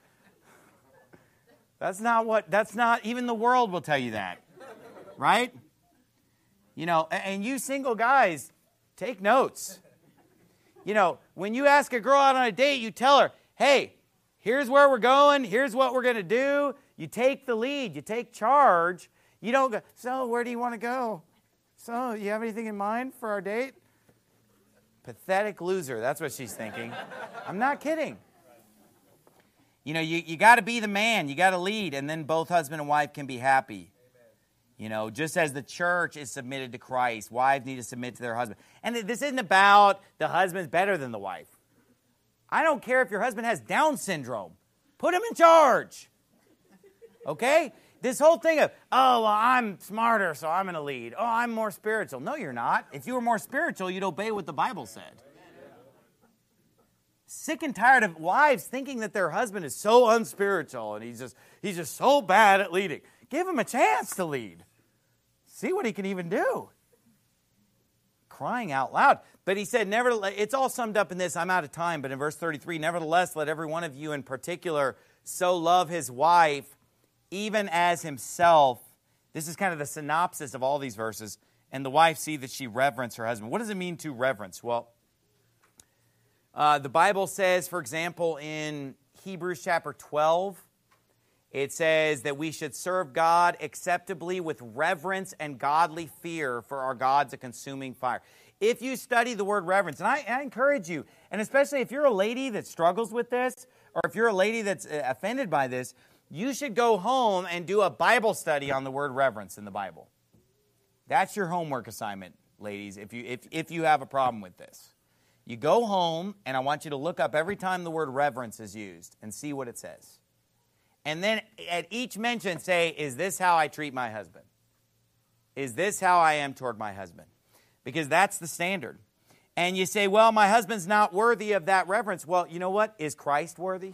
That's not, even the world will tell you that, right? And you single guys, take notes. When you ask a girl out on a date, you tell her, hey, here's where we're going, here's what we're going to do. You take the lead, you take charge. You don't go, so where do you want to go? So, you have anything in mind for our date? Pathetic loser, that's what she's thinking. I'm not kidding. You got to be the man, you got to lead, and then both husband and wife can be happy. Just as the church is submitted to Christ, wives need to submit to their husband. And this isn't about the husband's better than the wife. I don't care if your husband has Down syndrome. Put him in charge. Okay? This whole thing of, oh, well, I'm smarter, so I'm going to lead. Oh, I'm more spiritual. No, you're not. If you were more spiritual, you'd obey what the Bible said. Sick and tired of wives thinking that their husband is so unspiritual and he's just so bad at leading. Give him a chance to lead. See what he can even do. Crying out loud. But he said, nevertheless, it's all summed up in this. I'm out of time, but in verse 33, nevertheless, let every one of you in particular so love his wife, even as himself. This is kind of the synopsis of all these verses. And the wife see that she reverence her husband. What does it mean to reverence? Well, the Bible says, for example, in Hebrews chapter 12, it says that we should serve God acceptably with reverence and godly fear, for our God's a consuming fire. If you study the word reverence, and I encourage you, and especially if you're a lady that struggles with this, or if you're a lady that's offended by this, you should go home and do a Bible study on the word reverence in the Bible. That's your homework assignment, ladies, if you have a problem with this. You go home, and I want you to look up every time the word reverence is used and see what it says. And then at each mention say, is this how I treat my husband? Is this how I am toward my husband? Because that's the standard. And you say, well, my husband's not worthy of that reverence. Well, you know what? Is Christ worthy?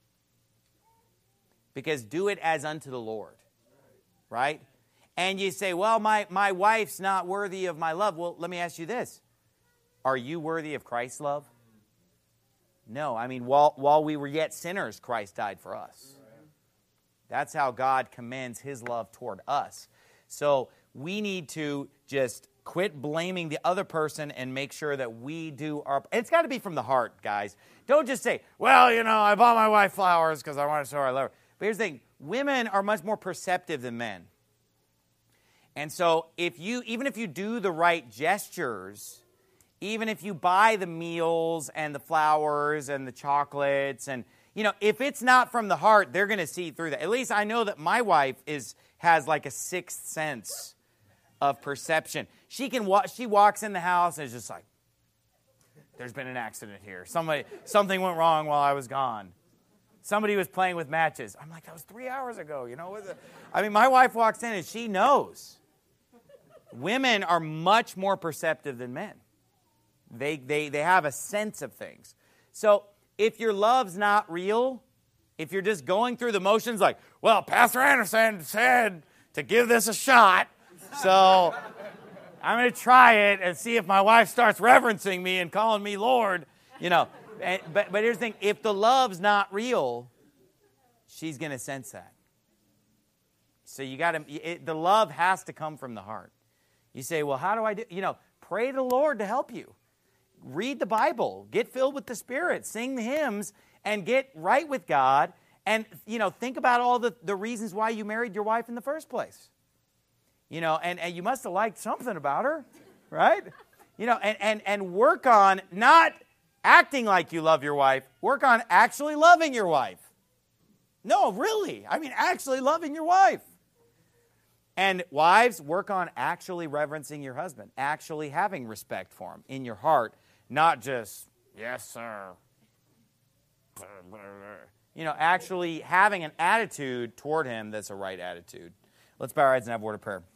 Because do it as unto the Lord, right? And you say, well, my wife's not worthy of my love. Well, let me ask you this. Are you worthy of Christ's love? No. I mean, while we were yet sinners, Christ died for us. That's how God commends his love toward us. So we need to just quit blaming the other person and make sure that we do our... It's got to be from the heart, guys. Don't just say, well, I bought my wife flowers because I want to show her I love her. But here's the thing. Women are much more perceptive than men. And so even if you do the right gestures, even if you buy the meals and the flowers and the chocolates and... if it's not from the heart, they're going to see through that. At least I know that my wife has like a sixth sense of perception. She walks in the house and is just like, there's been an accident here. Something went wrong while I was gone. Somebody was playing with matches. I'm like, that was 3 hours ago. My wife walks in and she knows. Women are much more perceptive than men. They have a sense of things. So if your love's not real, if you're just going through the motions like, well, Pastor Anderson said to give this a shot, so I'm going to try it and see if my wife starts reverencing me and calling me Lord, But here's the thing, if the love's not real, she's going to sense that. So you got to, the love has to come from the heart. You say, well, how do I do? Pray to the Lord to help you. Read the Bible. Get filled with the Spirit. Sing the hymns and get right with God. And, think about all the reasons why you married your wife in the first place. And you must have liked something about her, right? And work on not acting like you love your wife. Work on actually loving your wife. No, really. Actually loving your wife. And wives, work on actually reverencing your husband, actually having respect for him in your heart, not just, yes, sir. Actually having an attitude toward him that's a right attitude. Let's bow our heads and have a word of prayer.